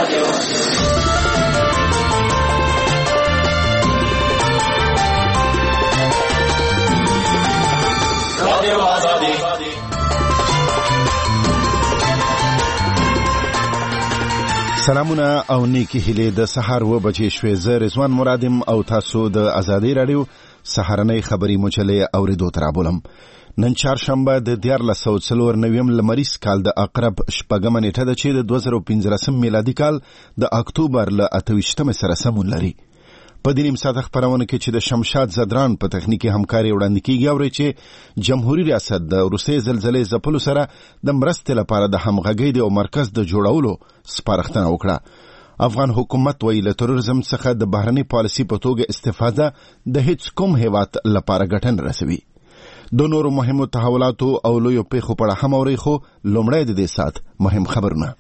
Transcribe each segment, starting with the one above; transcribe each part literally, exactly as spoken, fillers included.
سلامونه او نیکی هیله د سحر و بجې شوې زه رضوان مرادم او تاسو د ازادي رادیو سحرنۍ خبري مجلې اوریدو ترابولم. نن چهارشنبه د دیارلس سوه څلور نویم لمریز کال د اقرب شپږمه نیټه ده چې د دوه زره پنځلسم میلادي کال د اکتوبر له اته ویشتمې سره سمون لري. په دې نیم ساعت خبرونه کې چې د شمشاد زدران په تخنیکی همکاري وړاندې کیږي او چې جمهوریت ریاست د روسي زلزلې ځپلو سره د مرستې لپاره د همغږۍ د مرکز د جوړولو سپارښتنه وکړه. افغان حکومت ویل تروریزم څخه د بهرنی پالیسي په توګه استفاده د هیڅ کوم هیواد لپاره ګټن رسوي. د نورو مهمو تحولاتو او لویو پیښو په اړه هم اوري، خو لومړی د دې سات مهم خبرونه.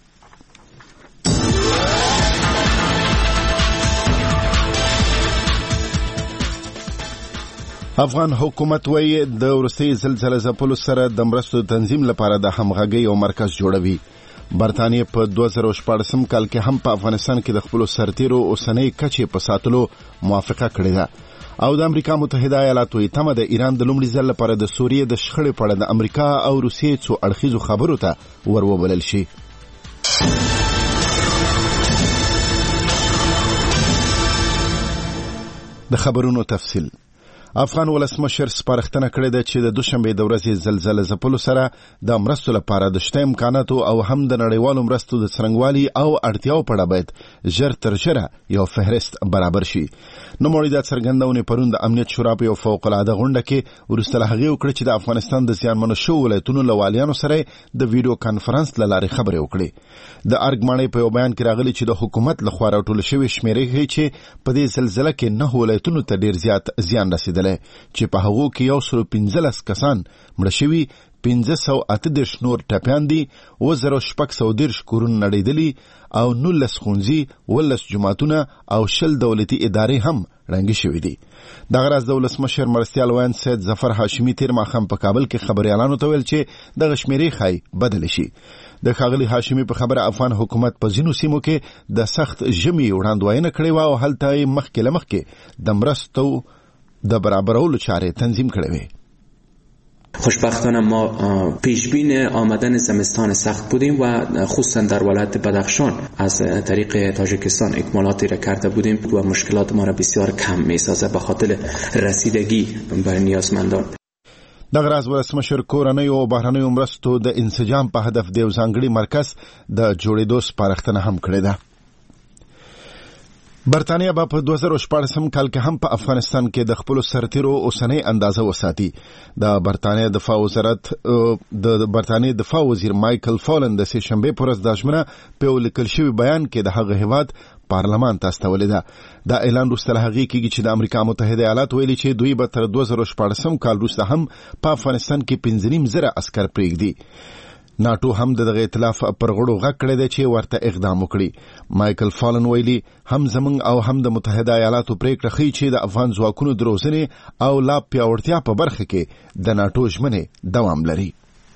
افغان حکومت وایي د روسي زلزلې ځپلو سره د مرستو تنظیم لپاره د همغږۍ او مرکز جوړوي. برتانیې په دوه زره شپاړسم کال کې هم په افغانستان کې د خپل سرتیرو اوسنۍ کچې په ساتلو موافقه کړې ده او د امریکا متحده ایالاتو تمه د ایران د لومړي ځل لپاره د سوریې د شخړې په اړه د امریکا او روسیې څو اړخیزو خبرو ته وروبلل شي. د خبرونو تفصیل. افغان ولسمشر سپارښتنه کړې ده چې د دوشنبه د ورځې زلزلې ځپلو سره د مرستو لپاره د شته امکاناتو او هم د نړیوالو مرستو د څرنګوالي او اړتیاو په اړه باید ژر تر ژره یو فهرست برابر شي. نوموړي دا څرګندونه پرون د امنیت شورا په یو فوق العاده غونډه کې وروسته له هغې وکړه چې د افغانستان د زیانمنو شویو ولایتونو له والیانو سره د ویډیو کانفرنس له لارې خبرې وکړې. د ارګ ماڼۍ په یو بیان کې راغلي چې د حکومت لخوا راټول شوې شمیرې ښیي چې په دې زلزله کې نهه ولایتونو ته ډیر زیات زیان رسیدلی چې په هغو کې یو سل پنځلس کسان مړه شوي، پنځه سوه اته دېرش نور ټپیان دي، اووه زره شپږ سوه دېرش کورونه نړېدلي او نولس ښوونځي، اوولس جوماتونه او شل دولتي ادارې هم ړنګې شوي دي. دغه راز د ولسمشر مرستیال ویاند سید ظفر هاشمي تېر ماښام په کابل کې خبریالانو ته ویل چې دغه شمیرې ښایي بدلې شي. د ښاغلي هاشمي په خبره افغان حکومت په ځینو سیمو کې د سخت ژمي وړاندوینه کړې وه او هلته یې مخکې له مخکې د مرستو د برابرولو چاره تنظیم کړې وې. خوشبختانه ما پیشبین آمدن زمستان سخت بودیم و خصوصا در ولایت بدخشان از طریق تاجیکستان اکمالاتی را کرده بودیم و مشکلات ما را بسیار کم میسازه به خاطر رسیدگی به نیازمندان. دغه راز ولسمشر کورنیو او بهرنیو مرستو د انسجام په هدف د یو ځانګړي مرکز د جوړېدو سپارښتنه هم کړې ده. برتانیه به په دوه زره شپاړسم کال کې هم په افغانستان کې د خپل سرتیرو اوسنۍ اندازه وساتي. د برتانیه دفاع وزارت د برتانیې دفاع وزیر مایکل فالن د سه شنبه پر ورځ د ژمنه په لیکل شوی بیان کې د هغه هیواد پارلمان ته استولې ده. دا اعلان وروسته له هغې کېږي چې د امریکا متحده ایالات ویلي چې دوی به تر دوه زره شپاړسم کال وروسته هم په افغانستان کې پنځه نیم زره عسکر پرېږدي. ناټو هم د دغه ائتلاف پر غړو غږ کړی دی چې ورته اقدام وکړي. مایکل فالن ویلي هم زمونږ او هم د متحده ایالاتو پریکړه ښیي چې د افغان ځواکونو د روزنې او لا پیاوړتیا په برخه کې د ناټو ژمنې دوام لري.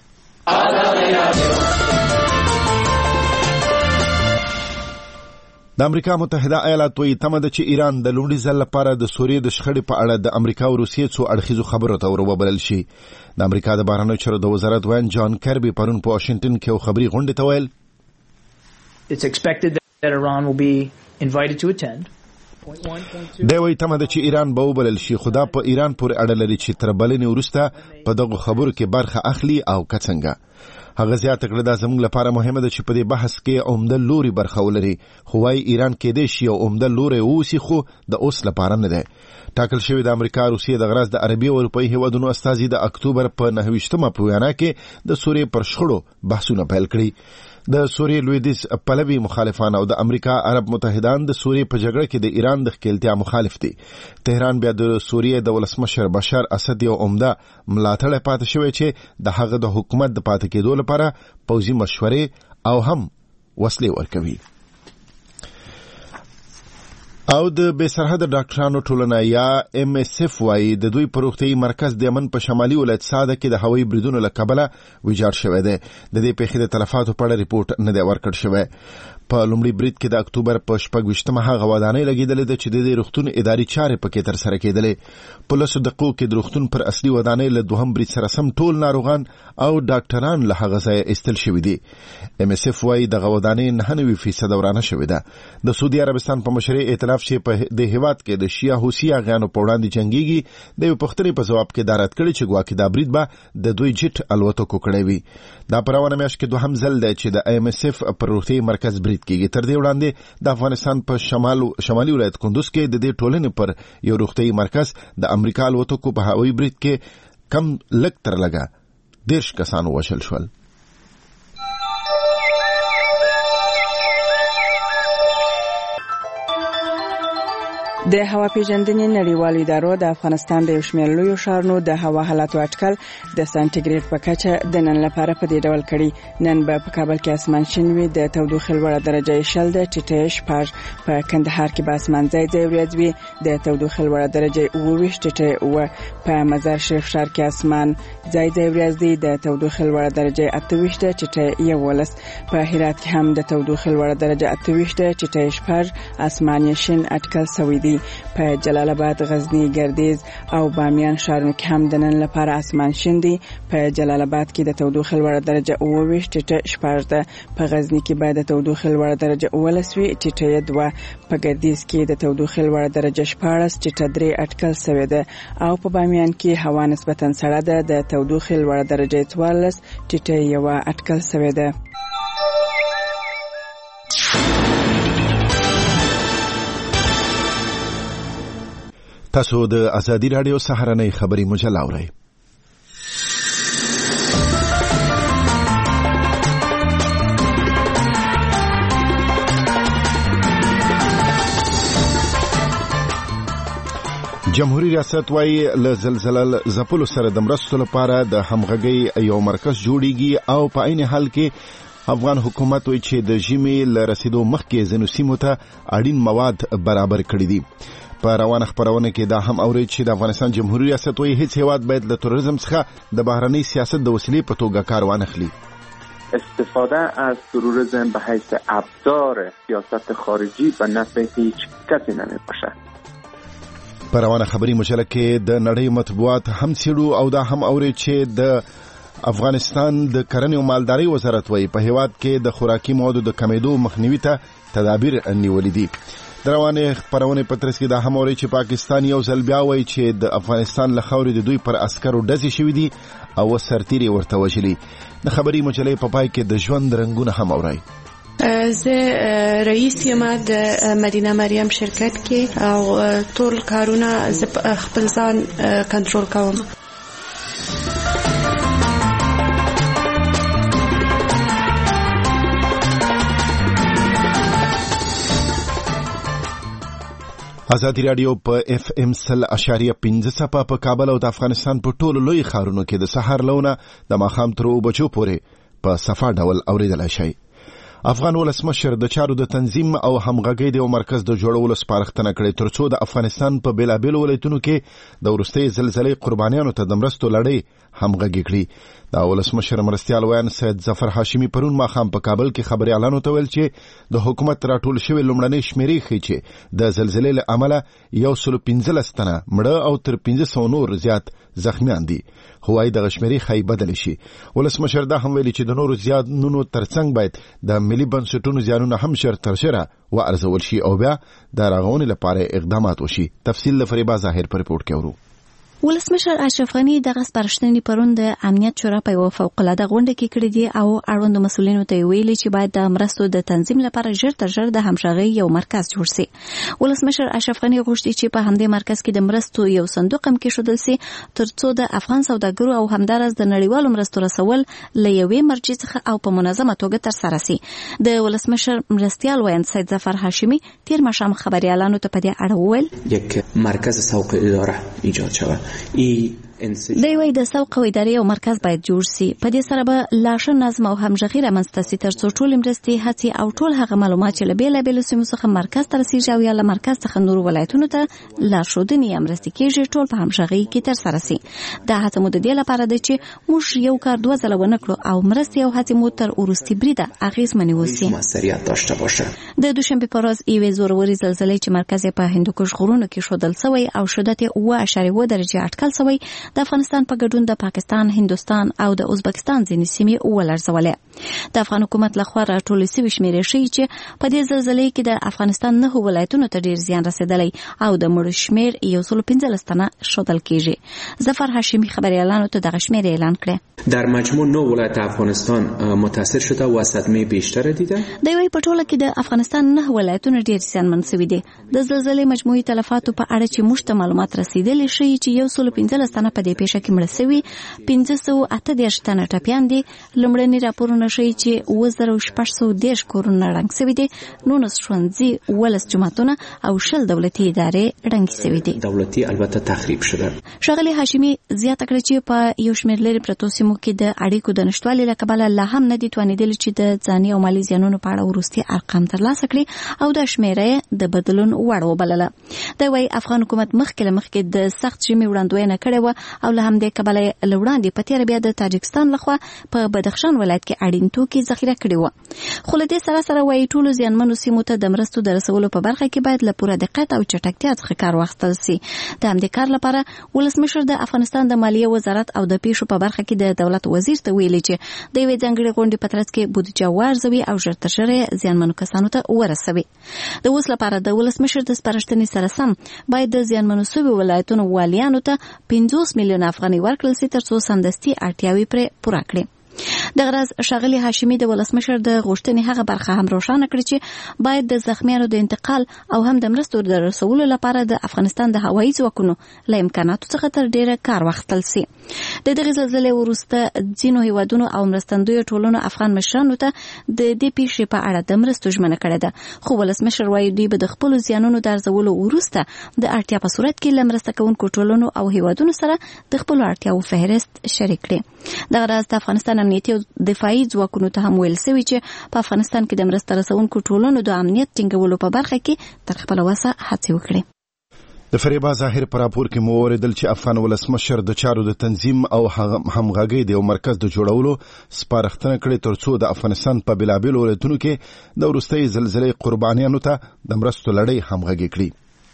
د امریکا متحده ایالات وایي تمه ده چې ایران د لومړي ځل لپاره د سوریې د شخړې په اړه د امریکا او روسیې څو اړخیزو خبرو ته وروبلل شي. د امریکا د بهرنیو چارو د وزارت ویاند جان کربي پرون په واشنګټن کې یو خبري غونډې ته ویل It's expected that Iran will be invited to attend. دی وایي تمه ده چې ایران به وبلل شي، خو دا په ایران پورې اړه لري چې تر بلنې وروسته په دغو خبرو کې برخه اخلي او که څنګه. هغه زیاته کړه دا زموږ لپاره مهمه ده چې په دې بحث کې عمده لوري برخه ولري، خو وايي ایران کېدای شي یو عمده لوری واوسي خو د اوس لپاره نه دی. ټاکل شوی د امریکا روسیې د غرض د عربي او اروپایي هیوادونو استازي د اکتوبر په نهه ویشتمه په وینا کې د سوریې پر شخړو بحثونه پیل کړي. د سوریې لویدیځ پلوي مخالفان او د امریکا عرب متحدان د سوریې په جګړه کې د ایران د ښکېلتیا مخالف دي. تهران بیا د سوریې د ولسمشر بشار اسد یو عمده ملاتړی پاتې شوی چې د هغه د حکومت د پاتې کېدو لپاره پوځي مشورې او هم وسلې ورکوي. او د بې سرحده ډاکټرانو ټولنه یا ام اس اف وايي د دوی په روغتیايي مرکز د یمن په شمالي ولایت ساده کې د هوایي بریدونو له کبله ویجاړ شوی دی. د دې پیښې د تلفاتو په اړه ریپورټ نه دی ورکړل شوی. په لومړي برید کې د اکتوبر په شپږ ویشتمه هغه ودانۍ لګېدلې ده چې د دې روغتون اداري چارې پکې ترسره کېدلې. په لسو دقیقو کې د روغتون پر اصلي ودانۍ له دوهم برید سره سم ټول ناروغان او ډاکټران له هغه ځایه ایستل شوي دي. ام اس اف وايي دغه ودانۍ نهه نوي فیصده ورانه شوې ده. د سعودي عربستان په مشرۍ ائتلاف چې په دې هیواد کې د شیعه حوثي اغیانو په وړاندې جنګيږي د یو پښتني په جواب کې دا رد کړی چې ګواکې دا برید به د دوی جټ الوتکو کړی وي. دا په روانه میاشت کې دوهم ځل دی چې د ام اس اف پر روغتي مرکز برید کیږي. تر دې وړاندې د افغانستان په شمال شمالي ولایت کندوز کې د دې ټولنې پر یو روغتي مرکز د امریکا الوتکو په هوایي برید کې کم لږ تر لږه دیرش کسان وشل شول. د هوا پیژندنې نړیوالو ادارو د افغانستان د یو شمېر لویو ښارونو د هوا حالاتو اټکل د سانټیګریډ په کچه د نن لپاره په دې ډول کړي. نن به په کابل کې اسمان شین وي، د تودوخې لوړه درجه شل ده، ټیټه شپږ. په کندهار کې به اسمان ځای ځای وریځ وي، د تودوخې لوړه درجه اووه ویشت، ټیټه اووه. په مزار شریف ښار کې اسمان ځای ځای وریځ دی، د تودوخې لوړه درجه اته ویشت، ټیټه یوولس. په هرات کې هم د تودوخې لوړه درجه اته ویشت، ټیټه شپږ. اسمان یې شین اټکل شوی دی. په جلال آباد، غزنی، ګردیز او بامیان ښارونو کې هم د نن لپاره اسمان شین دی. په جلال آباد کې د تودوخې لوړه درجه اووه ویشت، ټیټه شپږ ده. په غزنی کې به د تودوخې لوړه درجه اوولس وي، ټیټه دوه. په ګردیز کې د تودوخې لوړه درجه شپاړس، ټیټه درې اټکل شوې ده. او په بامیان کې هوا نسبتا سړه ده، د تودوخې لوړه درجه څوارلس، ټیټه یوه اټکل شوې ده. تاسو د ازادي رادیو سهارنۍ خبري مجله اورئ. جمهوریت ریاست وايي له زلزلې زپلو سره د مرستو لپاره د همغږي یو مرکز جوړیږي او په عین حال کې افغان حکومت وایي چې د ژمي له رسیدو مخکې ځینو سیمو ته اړین مواد برابر کړي دي. په روانه خبرونه کې دا هم اوري چې د افغانستان جمهوریت ریاست وایي هیڅ هیواد باید له تروریزم څخه د بهرنی سیاست د وسیلې په توګه کار وانخلي. استفاده از تروریسم به حیث ابزار سیاست خارجی به نفع هیچ کسی نمیباشد. په روانه خبري مجله کې د نړۍ مطبوعات هم سیړو او دا هم اوري چې د افغانستان د کرنې او مالدارۍ وزارت وایي په هیواد کې د خوراکي موادو د کمیدو مخنیوي ته تدابیر نیولې دي. د روانې خبرونه په ترڅ کې دا هم اوري چې پاکستان یو ځل بیا وایي چې د افغانستان له خاورې د دوی پر عسکرو ډزې شوې دي او سرتیري ورته وژلي. د خبري مجلې په پای کې د ژوند رنگونه هم اوري. زه رئیس یم د مدینه مریم شرکت کې او ټول کارونه خپل ځان کنټرول کوم. ازادي رادیو په اف ام سل اشاریه پنځه صفه په کابل او د افغانستان په ټولو لوی ښارونو کې د سحر لونه د ماښام تر اوه بجو پورې په صفه ډول اوریدلای شئ. افغان ولسمشر د چارو د تنظیم او همغږۍ د مرکز د جوړولو سپارښتنه کړې ترڅو د افغانستان په بیلابیلو ولایتونو کې د وروستۍ زلزلې قربانیانو ته د مرستو لړۍ همغږي کړي. د ولسمشر مرستیال ویان سید ظفر هاشمي پرون ماښام په کابل کې خبريالانو ته ویل چې د حکومت راټول شوی لومړنۍ شمیرې ښیي چې د زلزلې له امله یو سل پنځلس تنه مړه او تر پنځه سوه نور زیات زخمیان دي. هوای د شمیرې خای بدل شي. ولسمشر دا هم ویلي چې د نورو زیانونو ترڅنګ باید د ملي بنسټونو زیانونه هم شر تر شره وارزول شي او بیا د رغونې لپاره اقدامات وشي. تفصیل لفریبا ظاهر پر رپورټ کې ورو. ولسمشر اشرف غنی دغه سپارښتنې پرون د امنیت شورا په یوه فوق‌العاده غونډه کې کړې دي او اړوندو مسؤلینو ته ویلي چې باید د مرستو د تنظیم لپاره ژر تر ژره د همغږۍ یو مرکز جوړ شي. ولسمشر اشرف غنی غوښتي چې په همدې مرکز کې د مرستو یو صندوق هم کېښودل شي ترڅو د افغان سوداګرو او همدارس د نړیوالو مرستو رسول له یوې مرجع څخه او په منظمه توګه ترسره شي. د ولسمشر مرستیال ویاند سید ظفر هاشمي تیر ماښام خبريالانو ته په دې اړه وویل یک مرکز سوق اداره ایجاد شود. این د وی د سوق او ادارې او مرکز باید جوړ شي. په دې سره به لا ښه نظم او همغږي رامنځته شي ترڅو ټول مرستې هڅې او ټول هغه معلومات چې له بېلابېلو سیمو څخه مرکز ته رسیږي او یا له مرکز څخه نورو ولایتونو ته لارښودنې یا مرستې کېږي ټول په همغږۍ کې ترسره شي. دا هڅه مو د دې لپاره ده چې موږ یو کار دوه ځله ونه کړو او مرستې او هڅې مو تر وروستي بریده اغېزمنې وسي. د دوشنبې په ورځ یوې زورورې زلزلې چې مرکز یې په هندوکش غرونو کې ښودل شوی او شدت یې اوه اعشاریه اوه درجې اټکل شوی د افغانستان په ګډون د پاکستان، هندوستان او د ازبکستان ځینې سیمې ولړزولې. د افغان حکومت لخوا راټولې شوې شمېرې ښیي چې په دې زلزلې کې د افغانستان نهه ولایتونو ته ډېر زیان رسېدلی او د مړو شمېر یو سل پنځلس تنه ښودل کېږي. ظفر هاشمي خبریالانو ته دغه شمېرې اعلان کړې. در مجموع نه ولایت افغانستان متاثر شده و صدمه بیشتر دیده. د یوې په ټوله کې د افغانستان نه ولایتونه ډېر زیانمن شوي دي. د زلزلې مجموعي تلفاتو په اړه چې موږ ته معلومات رسیدلي ښیي چې یو سل پنځلس تنه په دې پیښه کې مړه شوي، پنځه سوه اته دېرش تنه ټپیان دي. لومړني راپورونه ښیي چې اووه زره شپږ سوه دېرش کورونه ړنګ شوي دي، نولس ښوونځي، اوولس جوماتونه او شل دولتي ادارې ړنګې شوي دي. دولتي البته تخریب شده. ښاغلي هاشمي زیاته کړه چې په یو شمېر لرې پرتو سیمو کې د اړیکو د نشتوالي له کبله لا هم نه دي توانېدلي چې د ځاني او مالي زیانونو په اړه وروستي ارقام ترلاسه کړي او دا شمېره د بدلون وړ وبلله. دا وایي افغان حکومت مخکې له مخکې د سخت ژمي وړاندوینه کړې وه او له همدې کبله یې له وړاندې په تېره بیا د تاجکستان لخوا په بدخشان ولایت کې اړین توکي ذخیره کړي وه. خو له دې سره سره وایي ټولو زیانمنو سیمو ته د مرستو د رسولو په برخه کې باید له پوره دقت او چټکتیا څخه کار واخیستل سي. د همدې کار لپاره ولسمشر د افغانستان د مالیې وزارت او د پیښو په برخه کې د دولت وزیر ته ویلي چې د یوې ځانګړې غونډې په ترڅ کې بودیجه وارزوي او ژر تر ژره زیانمنو کسانو ته ورسوي. د اوس لپاره د ولسمشر د سپارښتنې سره سم باید د زیانمنو شویو ولایتونو والیانو ته پنځوس میلیونه افغانۍ ورکړل سي ترڅو سمدستي اړتیاوې پرې پوره کړي. دغه راز ښاغلي هاشمي د ولسمشر د غوښتنې هغه برخه هم روښانه کړې چې باید د زخمیانو د انتقال او هم د مرستو د رسولو لپاره د افغانستان د هوایي ځواکونو له امکاناتو څخه تر ډیره کار واخیستل سي. د دغې زلزلې وروسته ځینو هیوادونو او مرستندویو ټولنو افغان مشرانو ته د دې پیښې په اړه د مرستو ژمنه کړې ده، خو ولسمشر وایي دوی به د خپلو زیانونو د ارزولو وروسته د اړتیا په صورت کې له مرسته کوونکو ټولنو او هیوادونو سره د خپلو اړتیاوو فهرست شریک کړي. دغه راز د افغانستان امنیتي او دفاعي ځواکونو ته هم ویل شوي چې په افغانستان کې د مرسته رسونکو ټولنو د امنیت ټینګولو په برخه کې تر خپله وسه هڅې وکړي. د فریبا ظاهر پر راپور کې مو اوریدل چې افغان ولسمشر د چارو د تنظیم او همغږۍ د یو مرکز د جوړولو سپارښتنه کړې ترڅو د افغانستان په بېلابېلو ولایتونو کې د وروستۍ زلزلې قربانیانو ته د مرستو لړۍ همغږي کړي.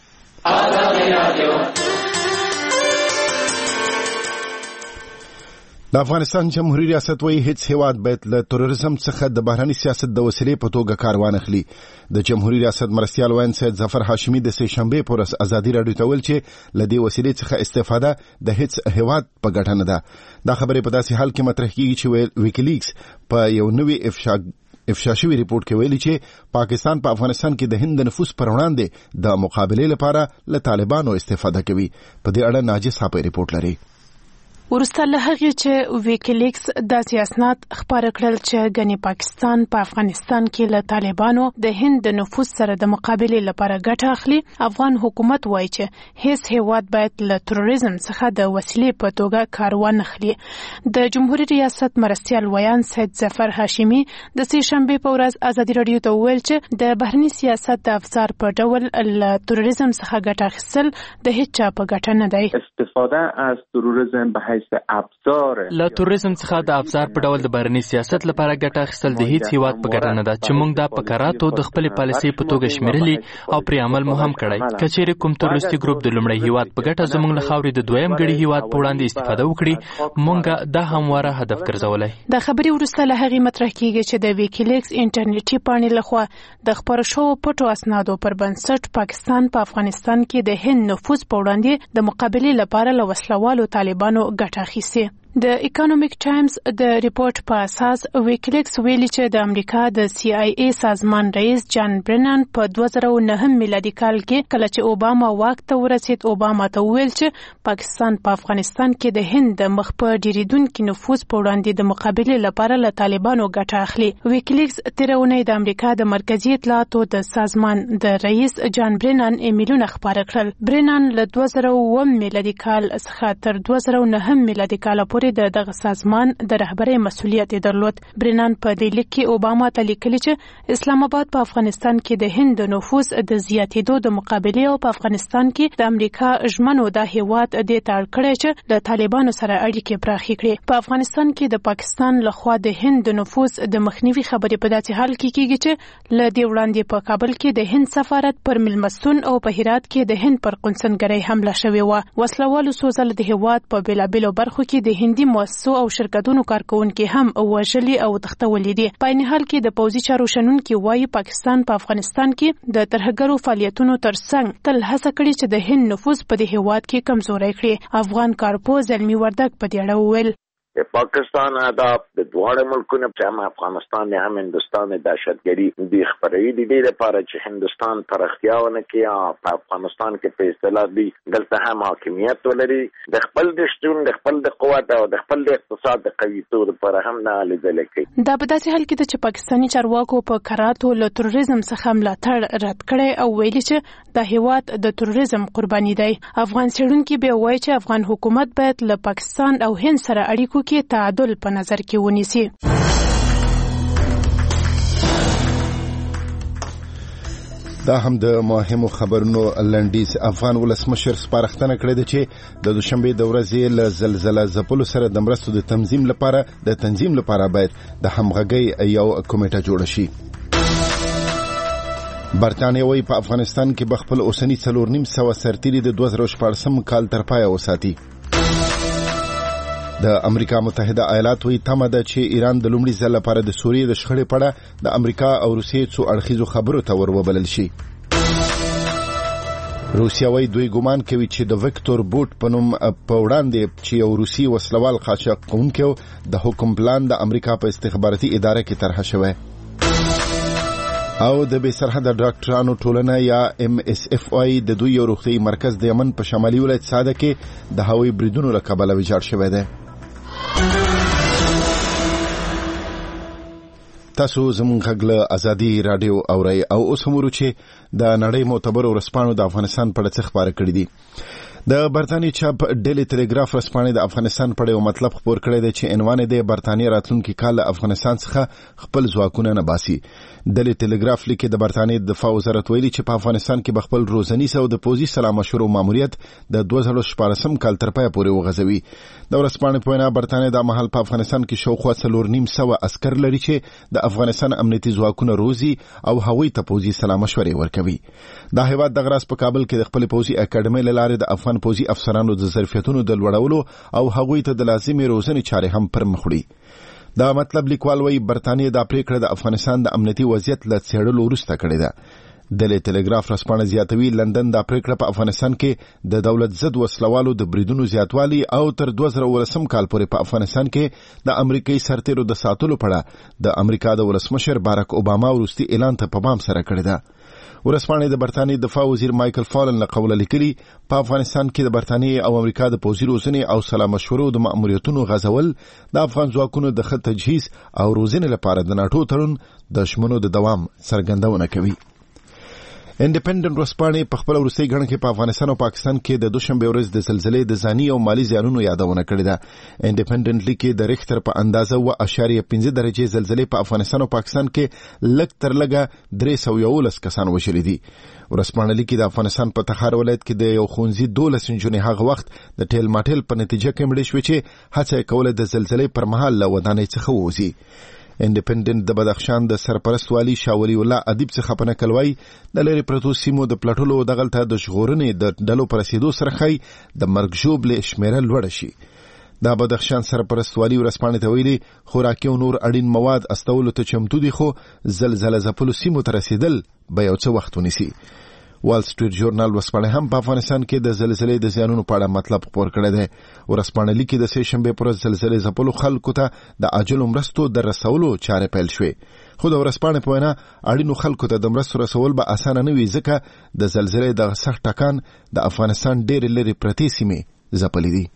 د افغانستان جمهوریت ریاست وایي هیڅ هیواد باید له تروریزم څخه د بهرني سیاست د وسیلې په توګه کار وانخلي. د جمهوریت ریاست مرستیال وین سید ظفر هاشمي د سې شنبې په ورځ ازادي راډیو ته ویل چې له دې وسیلې څخه استفاده د هیڅ هیواد په ګټه نه ده. دا خبرې په داسې حال کې مطرح کیږي چې ویکیلیکس په یو نوي افشا افشا شوی ریپورت کې ویلي چې پاکستان په افغانستان کې د هند نفوذ پر وړاندې د مقابلې لپاره له طالبانو استفاده کوي. په دې اړه ناجی صاحب ریپورت لري. ورسته له هغې چې ویکیلیکس داسې اسناد خپاره کړل چې ګنې پاکستان په افغانستان کې له طالبانو د هند د نفوذ سره د مقابلې لپاره ګټه اخلي، افغان حکومت وایي چې هیڅ هیواد باید له تروریزم څخه د وسیلې په توګه کار وانخلي. د جمهوریت ریاست مرستیال ویان سید ظفر هاشمي د سې شنبې په ورځ ازادي راډیو ته وویل چې د بهرني سیاست د افزار په ډول له تروریزم څخه ګټه اخیستل د هیڅ چا په ګټه نه دی. استفاده از تروریزم به له تروریزم څخه د افزار په ډول د بهرني سیاست لپاره ګټه اخیستل د هیڅ هیواد په ګټه نه ده چې موږ دا په کراتو د خپلې پالیسۍ په توګه شمیرلي او پرې عمل مو هم کړی. که چیرې کوم تروریستي ګروپ د لومړي هیواد په ګټه زموږ له خاورې د دویم ګړي هیواد په وړاندې استفاده وکړي، موږ دا همواره هدف ګرځولی. د خبرې وروسته له هغې مطرح کیږي چې د ویکیلیکس انټرنیټي پاڼې لخوا د خپاره شوو پټو اسنادو پر بنسټ پاکستان په افغانستان کې د هند نفوذ په وړاندې د مقابلې لپاره له وسلوالو طالبانو ګټه اخیستې. د اکونومیک ټایمز د ریپورت په اساس ویکلیکس ویلي چې د امریکا د سی آی ای سازمان رئیس جان برنن په دوه زره او نهم میلادي کال کې کله چې اوباما واک ته ورسید اوباما ته وویل چې پاکستان په افغانستان کې د هند د مخ په ډیریدونکي نفوذ په وړاندې د مقابلې لپاره له طالبانو ګټه اخلي. ویکلیکس تېره اونۍ د امریکا د مرکزي اطلاعاتو د سازمان د رئیس جان برنن ایمیلونه خپاره کړل. برنن له دوه زره او اووه میلادي کال څخه تر دوه زره او نهم میلادي کال پورې د دغه سازمان د رهبرۍ مسؤلیت درلود. برنن په دې لیک کې اوباما ته لیکلي چې اسلام آباد په افغانستان کې د هند د نفوذ د زیاتېدو د مقابلې او په افغانستان کې د امریکا ژمنو د هیواد د تړ کړی چې د طالبانو سره اړیکې پراخې کړي. په افغانستان کې د پاکستان لخوا د هند د نفوذ د مخنیوي خبرې په داسې حال کې کیږي چې له دې وړاندې په کابل کې د هند سفارت پر ملمستون او په هرات کې د هند پر قونسلګرۍ حمله شوې وه. وسلوالو سوځل د هیواد په بیلابیلو برخو کې د هندي مؤسسو او شرکتونو کارکونکي هم وژلي او تښتولي دي. په عین حال کې د پوځي چارو شنونکي وایي پاکستان په افغانستان کې د ترهګرو فعالیتونو ترڅنګ تل هڅه کړې چې د هند نفوذ په دې هیواد کې کمزوری کړي. افغان کارپوز علمي وردګ په دې اړه وویل د پاکستان اهداف د دواړو ملکونو چې هم افغانستان هم هندستان د دهشتګري د خبرې د دې لپاره چې هندستان پرختیا ونه کړي په افغانستان کې په اصطلاح دی دلته هم حاکمیت ولري د خپل د شتون د خپل د قوت او د خپل د اقتصاد د قویتوب لپاره هم نه لیدل کېږي. دا په داسې حال کې چې پاکستاني چارواکو په کراتو له تروریزم څخه ملاتړ رد کړي او ویلي چې د هیواد د تروریزم قرباني دی. افغان څېړونکي به وایي چې افغان حکومت باید له پاکستان او هند سره اړیکو کې تعادل په نظر کې ونیسي. دا هم د مهمو خبرونو لنډیز. افغان ولسمشر سپارښتنه کړې ده چې د دوشنبه د ورځې له زلزلې ځپلو سره د مرستو د تنظیم لپاره د تنظیم لپاره باید د همغږۍ یو کمیټه جوړه شي. برتانیه وايي په افغانستان کې به خپل اوسنی څلور نیم سوه سرتیري د دوه زره شپاړسم کال تر پایه وساتي. د امریکا متحده ایالات وی تمه ده چې ایران د لومړي ځل لپاره د سوریې د شخړې په اړه د امریکا او روسیې څو اړخیزو خبرو ته وروبلل شي. روسیا وی دوی ګمان کوي چې د وکټور بوټ په نوم په وړاندې چې یو روسي وسلوال قاچاق کوونکی د حکم پلان د امریکا په استخباراتي اداره کې طرح شوی او د بې سرحده ډاکټرانو ټولنه یا ام اس اف آی د دوی یو روغتیايي مرکز د یمن په شمالي ولایت ساده کې د هوایي بریدونو له کبله ویجاړ شوی دی. تاسو زموږ غږ له ازادي رادیو اورئ او اوس هم ورو چې د نړۍ معتبرو ورځپاڼو د افغانستان په اړه څه خبرې کړې دي. د برتانیې چاپ ډیلی ټیلیګراف ورځپاڼې د افغانستان په اړه یو مطلب خپور کړی دی چې عنوان یې د برتانیې راتلونکي کال له افغانستان څخه خپل ځواکونه نه باسي. ډیلی ټیلیګراف لیکي د برتانیې د دفاع وزارت ویلي چې په افغانستان کې به خپل روزنیز او د پوځي سلا مشورو ماموریت د دوه زره شپاړسم کال تر پایه پورې وغځوي. د ورځپاڼې په وینا برتانیې د مهال په افغانستان کې شاوخوا څلور نیم سوه عسکر لري چې د افغانستان امنیتي ځواکونه روزي او هغوی ته پوځي سلا مشورې ورکوي. دا هیواد دغه راز په کابل کې د خپل پوځي اکاډمۍ له لارې د افغان پوځي افسرانو د ظرفیتونو د لوړولو او هغوی ته د لازمي روزنې چارې هم پر مخ وړي. دا مطلب لیکوال وایي برتانیې دا پریکړه د افغانستان د امنیتي وضعیت له څېړلو وروسته کړې ده. ډیلی ټیلیګراف ورځپاڼه زیاتوي لندن دا پریکړه په افغانستان کې د دولت ضد وسلوالو د بریدونو زیاتوالي او تر دوه زره اوولسم کال پورې په افغانستان کې د امریکایي سرتیرو د ساتلو په اړه د امریکا د ولسمشر باراک اوباما وروستي اعلان ته په پام سره کړې ده. ورځپاڼې د برتانیې دفاع وزیر مایکل فالن له قوله لیکلي په افغانستان کې د برتانیې او امریکا د پوځي روزنې او سلا مشورو د ماموریتونو غځول د افغان ځواکونو د ښه تجهیز او روزنې لپاره د ناټو تړون د ژمنو د دوام څرګندونه کوي. انډیپندنت ورځپاڼې په خپل وروستۍ غڼه کې په افغانستان او پاکستان کې د دوشنبه ورځ د زلزلې د ځاني او مالی زیانونو یادونه کړې ده. انډیپندنت لیکي د ریختر په اندازه و اشاریه پنځه درجه زلزلې په افغانستان او پاکستان کې لږ تر لږه درې سوه یولس کسان وژلي دي. ورځپاڼه لیکي د افغانستان په تخار ولایت کې د یو ښوونځي دولس نجونې هغه وخت د ټیل ماټیل په نتیجه کې مړې شوې چې هڅه یې کوله د زلزلې پر مهال له ودانۍ څخه ووځي. انډیپندنت د بدخشان د سرپرست والی شاولی الله ادیب څخه په نقل وایي د لرې پرتو سیمو د پلټلو دغلته د ژغورنې د ډلو پر رسېدو سره ښایي د مرګ ژوبلې شمېره لوړه شي. د بدخشان سرپرست والی ورځپاڼې ته ویلي خوراکي او نور اړین مواد استولو ته چمتو دي خو زلزله ځپلو سیمو ته رسېدل به یو څه وخت ونیسي. وال سټریټ ژورنال وسپانه هم په افغانستان کې د زلزلې د زیانونو په اړه مطلب خبر کړی دی. ورسپانه لیکي د سه شنبه پر ورځ زلزلې ځپلو خلکو ته د عاجل مرستو د رسولو چارې پیل شوې. خو د ورسپانه په وینا اړینو خلکو ته د مرستو رسول به اسانه نه وي ځکه د زلزلې د سخت ټکان د افغانستان ډېر لري پرتې سیمې ځپلې دي.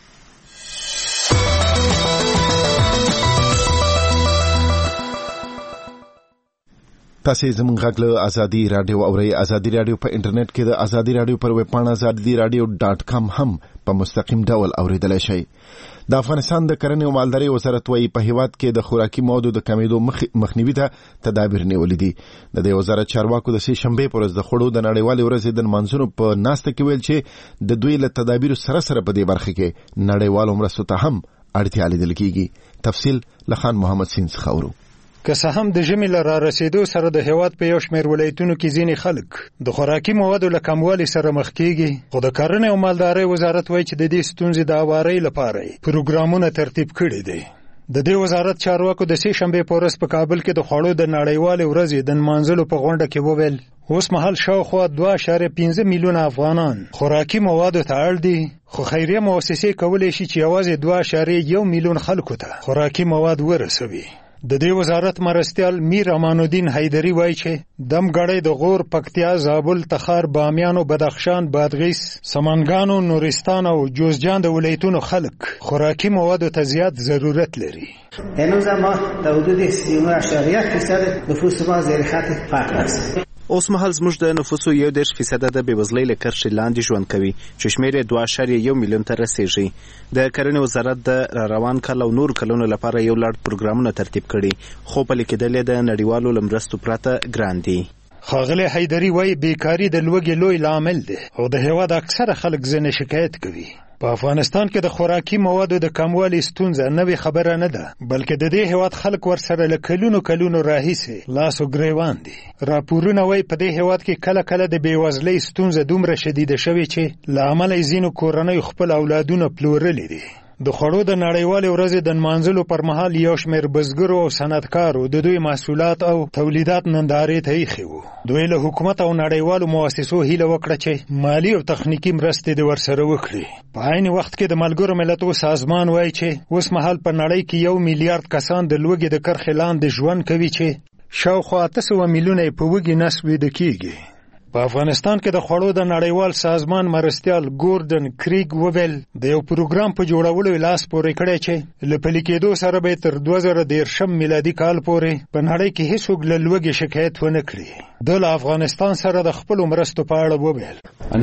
تاسو زموږ غږ له ازادي رادیو اورئ. ازادي رادیو په انټرنیټ کې د ازادي رادیو پر ویب پاڼه ازادي رادیو ډاټ کام هم په مستقیم ډول اوریدلای شئ. د افغانستان د کرنې او مالدارۍ وزارت وايي په هیواد کې د خوراکي موادو د کمیدو مخنیوي ته تدابیر نیولې دي. د دې وزارت چارواکو د سه شنبه پر ورځ د خوړو د نړیوالې ورځې د منځونو په ناسته کې ویل چې د دوی له تدابیر سره سره په دې برخه کې نړیوالو مرستو ته هم اړتیا لیدل کیږي. تفصیل لخان محمد سین څخه اورو. که څه هم د ژمي له را رسیدو سره د هیواد په یو شمېر ولایتونو کې ځینې خلک د خوراکي موادو له کموالي سره مخ کېږي، خو د کرنې او مالدارۍ وزارت وایي چې د دې ستونزې د هوارۍ لپاره پروګرامونه ترتیب کړي دي. د دې وزارت چارواکو د سه شنبې په ورځ په کابل کې د خوړو د نړیوالې ورځې د نمانځلو په غونډه کې وویل اوس مهال شاوخوا دوه اعشاریه پنځه میلیونه افغانان خوراکي موادو ته اړ دي، خو خیریه مؤسسې کولی شي چې یوازې دوه اعشاریه یو میلیون خلکو ته خوراکي مواد ورسوي. د دې وزارت مرستیال میر امان الدین حیدری وایي چې دمګړی د غور، پکتیا، زابل، تخار، بامیان او بدخشان، بادغیس، سمنګان او نورستان او جوزجان د ولایتونو خلک خوراکي موادو ته زیات ضرورت لري. هنوز ما در حدود سی و نه اشاریه یک فیصد نفوس ما زیر خط فقر است. اوس مهال زموږ د نفوسو یو دېرش فیصده د بېوزلۍ له کرښې لاندې ژوند کوي چې شمېر یې دوه اعشاریه یو میلیون ته رسیږي. د کرنې وزارت د را روان کال او نور کلونو لپاره یو لړ پروګرامونه ترتیب کړي، خو پلي کېدل یې د نړیوالو له مرستو پرته ګران دي. ښاغلی حیدري وایي بیکاري د لوږې لوی لامل دی او د هېواد اکثره خلک ځینې شکایت کوي. په افغانستان کې د خوراکي موادو د کموالي ستونزه نوې خبره نه ده، بلکې د دې هېواد خلک ورسره له کلونو کلونو راهیسې لاس و ګریوان دي. راپورونه وایي په دې هېواد کې کله کله د بېوزلۍ ستونزه دومره شدیده شوې چې له امله یې ځینو کورنیو خپل اولادونه پلورلي دي. د خوړو د نړیوالې ورځې د نمانځلو پر مهال یو شمېر بزګرو او صنعتکارو د دوی محصولات او تولیدات نندارې ته ایښي وو. دوی له حکومت او نړیوالو مؤسسو هیله وکړه چې مالي او تخنیکي مرستې دې ورسره وکړي. په عین وخت کې د ملګرو ملتونو سازمان وایي چې اوس مهال په نړۍ کې یو میلیارډ کسان د لوږې د کرښې لاندې ژوند کوي چې شاوخوا اته سوه میلیونه یې په وږي نس ویده کېږي. په افغانستان کې د خوړو د نړیوال سازمان مرستیال ګوردن کریګ وویل د یو پروګرام په جوړولو یې لاس پورې کړی چې له پلي کېدو سره به تر دوه زره دېرشم میلادي کال پورې په نړۍ کې هیڅوک له لوږې شکایت ونه کړي. د له افغانستان سره د خپلو مرستو په اړه وویل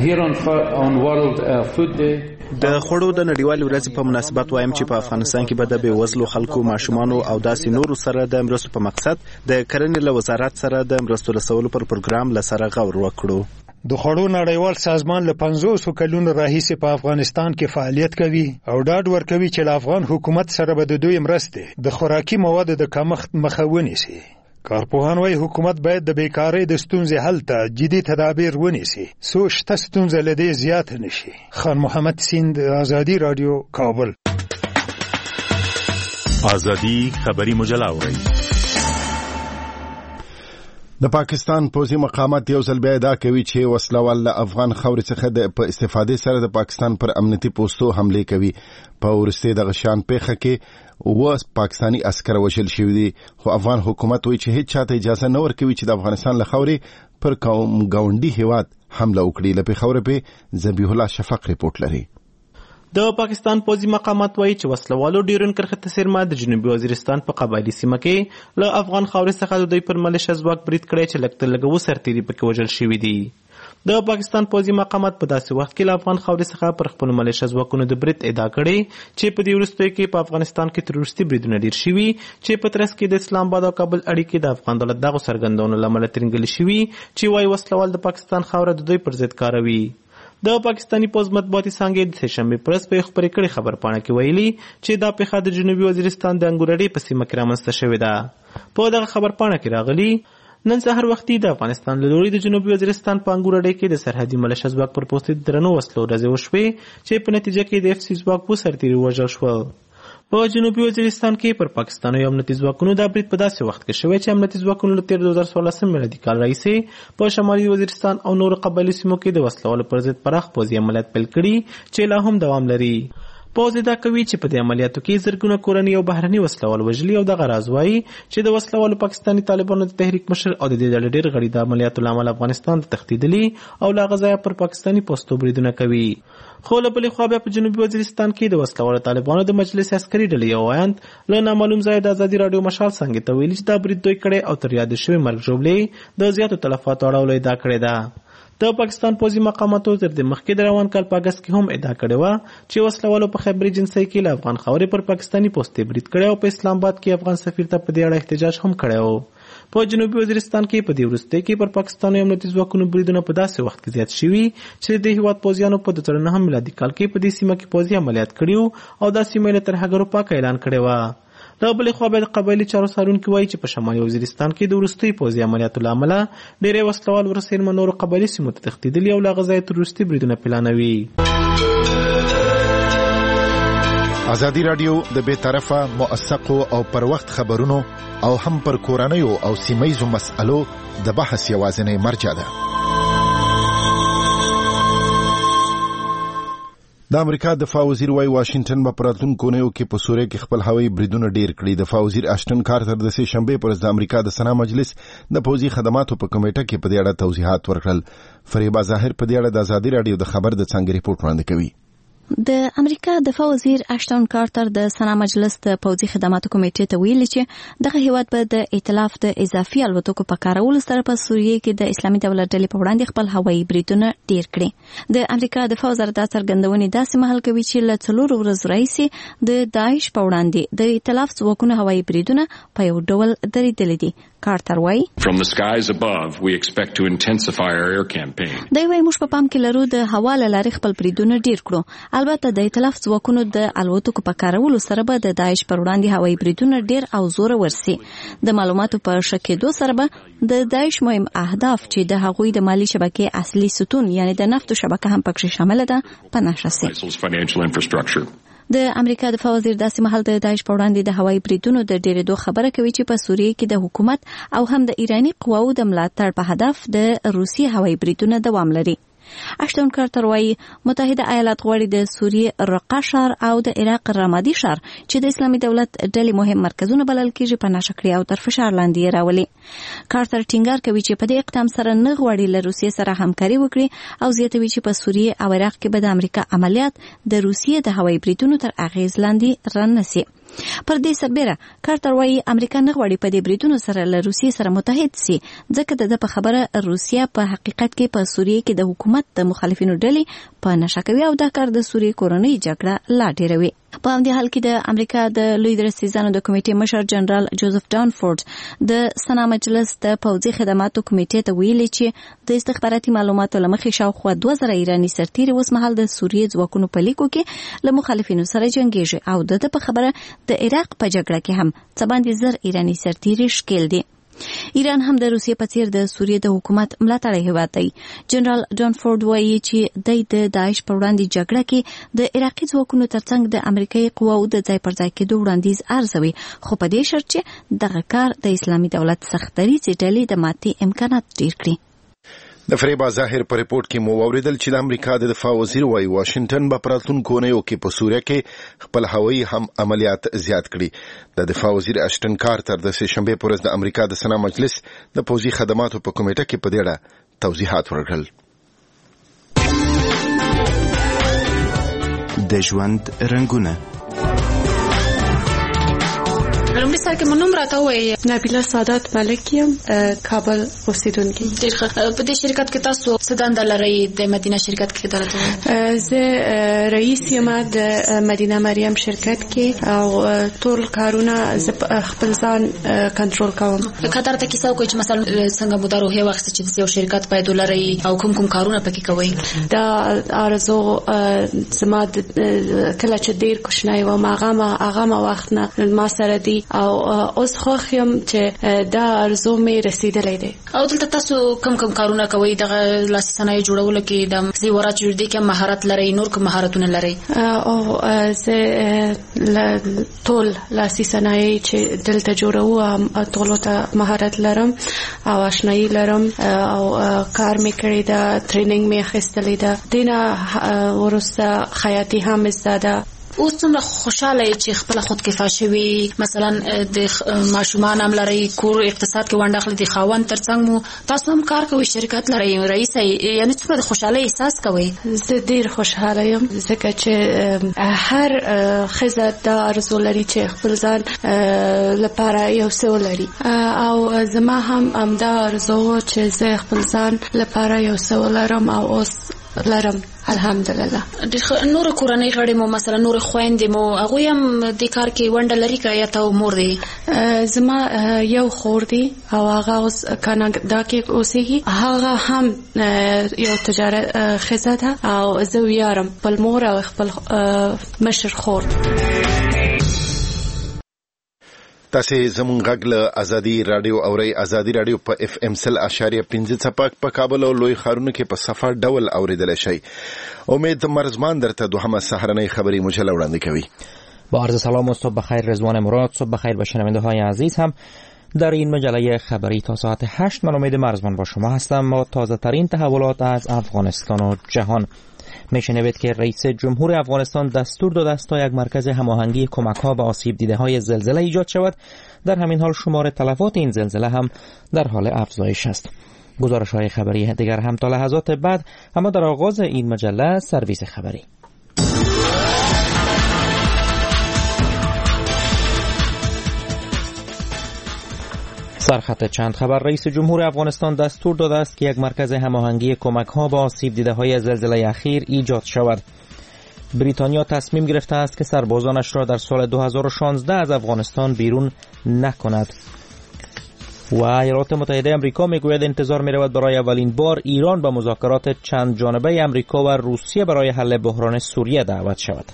د خوړو د نړیوالې ورځې په مناسبت وایم چې په افغانستان کې به د بېوزلو خلکو، ماشومانو او داسې نورو سره د مرستو په مقصد د کرنې له وزارت سره د مرستو رسولو پر پروګرام له سره غور وکړو. د خوړو نړیوال سازمان له پنځوسو کلونو راهیسې په افغانستان کې فعالیت کوي او ډاډ ورکوي چې له افغان حکومت سره به د دوی مرستې د خوراکي موادو د کمښت مخه ونیسي. کارپوهان وايي حکومت باید د بیکارۍ د ستونزې حل ته جدي تدابیر ونیسي څو شته ستونزه له دې زیاته نشي. خان محمد سیند، ازادي رادیو، کابل. ازادي خبري مجله اورئ. د پاکستان پوځي مقامات یو ځل بیا ادعا کوي چې وسلوال له افغان خاورې څخه د په استفادې سره د پاکستان پر امنیتي پوستو حملې کوي. په وروستۍ دغه شان پیښه کې اووه پاکستاني عسکر وژل شوي دي، خو افغان حکومت وایي چې هیڅ چاته اجازه نه ورکوي چې د افغانستان له خاورې پر کوم ګاونډي هیواد حمله وکړي. له پېښوره پې ذبیح الله شفق ریپورټ لري. د پاکستان پوځي مقامات وایي چې وسلوالو ډیورن کرښې ته څیرمه د جنوبي وزیرستان په قبایلي سیمه کې له افغان خاورې څخه د دوی پر ملیشه ځواک برید کړی چې لږ تر لږه اووه سرتیري پکې وژل شوي دي. د پاکستان پوځي مقامات په داسې وخت کې له افغان خاورې څخه پر خپلو ملیشه ځواکونو د برید ادعا کړې چې په دې وروستیو کې په افغانستان کې تروریستي بریدونه ډېر شوي چې په ترڅ کې د اسلام آباد او کابل اړیکې د افغان دولت دغو څرګندونو له امله ترینګلې شوي چې وایي وسلوال د پاکستان خاوره د دوی پر ضد کاروي. د پاکستاني پوځ مطبوعاتي څانګې د سه شنبې په ورځ په یو خپرې کړې خبرپاڼه کې ویلي چې دا پیښه د جنوبي وزیرستان د انګورړې په سیمه کې رامنځته شوې ده. په دغه خبرپاڼه کې راغلي نن سهار وختي د افغانستان له لوري د جنوبي وزیرستان په انګورړې کې د سرحدي ملیشه ځواک پر پوستې د درنو وسلو ډزې وشوې چې په نتیجه کې د اف سي ځواک اووه سرتیري ووژل شول. په جنوبي وزیرستان کې پر پاکستان او امنیتي ځواکونو د برید په داسې وخت کې شوی چې امنیتي ځواکونو له تیر دوه زره څوارلسم میلادي کال راهیسې په شمالي وزیرستان او نورو قبایلي سیمو کې د وسلوالو پر ضد پراخ پوځي عملیات پیل کړي چې لا هم دوام لري. پوځ ادعا کوي چې په دې عملیاتو کې زرګونه کورني او بهرني وسلوال وژلي او دغه راز وایي چې د وسلوالو پاکستاني طالبانو د تحریک مشر او د دې ډلې ډېر غړي د عملیاتو له امله افغانستان ته تښتېدلي او له هغه ځایه پر پاکستاني پوستو بریدونه کوي. خو له بلې خوا بیا په جنوبي وزیرستان کې د وسلوالو طالبانو د مجلس عسکري ډلې یو وایند له نامعلوم ځایه د ازادي راډیو مشال څنګه ته ویلي چې دا برید دوی کړی او تر یاد شوي مرګ ژوبلې د زیاتو تلفاتو اړولو ادعا کړې ده. د پاکستان پوځي مقاماتو تر دې مخکې د روان کال په اګست کې هم ادعا کړې وه چې وسلوالو په خیبر جنسي کې له افغان خاورې پر پاکستاني پوستې برید کړی او په اسلام آباد کې افغان سفیر ته په دې اړه احتجاج هم کړی و. په جنوبي وزیرستان کې په دې وروستۍ کې پر پاکستان او امنیتي ځواکونو بریدونه په داسې وخت کې زیات شوي چې د هیواد پوځیانو په دوه زره نهم میلادي کال کې په دې سیمه کې پوځي عملیات کړي او دا سیمه له ترهګرو پاکه اعلان کړې وه. له بلې خوا بیا د قبایلي چارو څارونکي وایي چې په شمالي وزیرستان کې د وروستیو پوځي عملیاتو له امله ډېری وسلوال ورسېرمه نورو قبایلي سیمو ته تښتېدلي او له هغه ځایه تر وروستي بریدونه پلانوي. ازادي راډیو د بې طرفه موثقو او پر وخت خبرونو او هم پر کورنیو او سیمهیزو مسألو د بحث یوازینی مرجع ده. د امریکا دفاع وزیر وايي واشنگټن به په راتلونکو اونیو کې په سوریه کې خپل هوایي بریدونه ډیر کړي. دفاع وزیر اشټن کارتر د سې شنبې پر ورځ د امریکا د سنا مجلس د پوځي خدماتو په کمیټه کې په دې اړه توضیحات ورکړل. فریبا ظاهر په دې اړه د ازادي راډیو د خبر د څنګه ریپورت وړاندې کوي. د امریکا دفاع وزیر اشټن کارتر د سنا مجلس د پوځي خدماتو کمیټې ته ویلي چې دغه هیواد به د ائتلاف د اضافي الوتکو په کارولو سره په سوریه کې د اسلامي دولت ډلې په وړاندې خپل هوایي بریدونه ډیر کړي. د امریکا دفاع وزارت دا څرګندونې داسې مهال کوي چې له څلورو ورځو راهیسې د داعش په وړاندې د ائتلاف ځواکونو هوایي بریدونه په یو ډول درېدلي دي. کارتر وایي From the skies above we expect to intensify our air campaign. دوی وایي موږ په پام کې لرو د هوا له لارې خپل بریدونه ډیر کړو. البته د ائتلاف ځواکونو د الوتکو په کارولو سره به د داعش پر وړاندې هوایي بریدونه ډیر او زوره ورسي. د معلوماتو په ښه کېدو سره به د داعش مهم اهداف چې د هغوی د مالی شبکې اصلي ستون یعنی د نفتو شبکه هم پکې شامل ده په نښه سي. د امریکا دفاع وزیر داسې مهال د داعش په وړاندې د هوایي بریدونو د ډېرېدو خبره کوي چې په سوریه کې د حکومت او هم د ایراني قواو د ملاتړ په هدف د روسیې هوایي بریدونه دوام لري. اشټون کارتر وایي متحده ایالات غواړي د سوریې رقه ښار او د عراق رمادي ښار چې د اسلامي دولت ډلې مهم مرکزونه بلل کېږي په نښه کړي او تر فشار لاندې یې راولي. کارتر ټینګار کوي چې په دې اقدام سره نه غواړي له روسیې سره همکاري وکړي او زیاتوي چې په سوریې او عراق کې به د امریکا عملیات د روسیې د هوایي بریدونو تر اغیز لاندې راننسي. پر دې سربېره کارتر وایي امریکا نه غواړي په دې بریدونو سره له روسیې سره متحد سي ځکه د په خبره روسیه په حقیقت کې په سوریې کې د حکومت د مخالفینو ډلې په نشه کوي او دا کار د سوریې کورنۍ جګړه لا ډیروي. په همدې حال کې د امریکا د لوی درستیزانو د کمیټې مشر جنرال جوزف دانفورد د سنا مجلس د پوځي خدماتو کمیټې ته ویلي چې د استخباراتي معلوماتو له مخې شاوخوا دوه زره ایراني سرتیري اوس مهال د سوریې ځواکونو په لیکو کې له مخالفینو سره جنګیږي او د ده په خبره د عراق په جګړه کې هم څه باندې زر ایراني سرتیري ښکیل دي. ایران هم د روسیې په څیر د سوریې د حکومت ملاتړی هیواد دی. جنرال دانفورد وایي چې دی د داعش په وړاندې جګړه کې د عراقي ځواکونو ترڅنګ د امریکایي قواو د ځای پر ځای کېدو وړاندیز ارزوي خو په دې شرط چې دغه کار د اسلامي دولت سختدریځې ډلې د ماتې امکانات ډیر کړي. د فریبا ظاهر په ریپورت کې مو اوریدل چې د امریکا د دفاع وزیر وايي واشنگټن به په راتلونکو اونیو کې په سوریه کې خپل هوایي هم عملیات زیات کړي. د دفاع وزیر اشټن کارتر د سې شنبې پر ورځ د امریکا د سنا مجلس د پوځي خدماتو په کمیټه کې په دې اړه توضیحات ورکړل. د ژوند رنگونه لومړی سر کې منوم راته وایي نبیله سادات ملک یم کابل اوسیدونکي. ډېر ښه. په دې شرکت کې تاسو څه دنده لرئ؟ د مدینه شرکت کې درته زه رئیس یم د مدینه مریم شرکت کې او ټول کارونه زه خپل ځان کنټرول کوم. کتر ته کیسه وکړئ چې مثلا څنګه مو دا روحیه واخیسته چې یو شرکت باید ولرئ او کوم کوم کارونه پکې کوئ؟ دا آرزو زما کله چې ډېر کوچنی وم هغه هغه وخت نه ما سره دی او اوس خوښ یم چې دا ارزو مې رسیدلی دی. او دلته تاسو کوم کوم کارونه کوئ؟ دغه لا لاسي صنایع جوړولو کې د زیورات جوړېدو کې مهارت لري، نور کوم مهارتونه لري؟ او زه ټول لاسي صنایع چې دلته جوړو ټول ته مهارت لرم او آشنایی لرم او کار مې کړی دا، ټریننګ مې اخیستلی ده. دینه ورسته خیاطي هم زده. اوس څومره خوشاله یې چې خپل خود کفا شوي، مثلا د ماشومان هم لري، کور اقتصاد کې ونډه اخلي، د خاوند ترڅنګ مو تاسو هم کار کوئ، شرکت لري، رئیس یې، یعنی څومره د خوشحالۍ احساس کوئ؟ زه ډېر خوشحاله یم ځکه چې هر ښځه دا ارزو لري چې خپل ځان لپاره یو څه ولري، او زما هم همدا ارزو و چې زه خپل ځان لپاره یو څه ولرم او اوس لرم الحمدلله. نور کورنۍ غړي مو مثلا نور خويندې مو هغه هم د کار کې ونډه لري که یا ته مور دی؟ زما یو خور دی او هغه اوس کاناډا کې اوسېږي، هغه هم یو تجارت ښځه ده او زه ویاړم خپل مور او خپل مشر خور. تاسو زموږ غږ له ازادي رادیو اوري. ازادي رادیو په اف ام سل اشاریه پنځه څپک په کابل او لوی ښارونو کې په صفه ډول اوریدل شي. امید مرزمان درته دوهمه سحرنی خبری مجله وړاندې کوي. با عرض سلام و صبح بخیر رضوان مراد. صبح بخیر به شنونده های عزیز هم در این مجله خبری تا ساعت هشت. من امید مرزمان با شما هستم و تازه ترین تحولات از افغانستان و جهان. میشنوید که رئیس جمهور افغانستان دستور داده است تا یک مرکز هماهنگی کمک‌ها به آسیب دیده‌های زلزله ایجاد شود. در همین حال شمار تلفات این زلزله هم در حال افزایش است. گزارش‌های خبری دیگر هم تا لحظات بعد، اما در آغاز این مجله سرویس خبری. سرخط چند خبر. رئیس جمهور افغانستان دستور داده است که یک مرکز هماهنگی کمک‌ها به آسیب دیده‌های زلزله اخیر ایجاد شود. بریتانیا تصمیم گرفته است که سربازانش را در سال دو هزار و شانزده از افغانستان بیرون نکند. و ایالات متحده آمریکا میگوید انتظار می‌رود برای اولین بار ایران به مذاکرات چند جانبه آمریکا و روسیه برای حل بحران سوریه دعوت شود.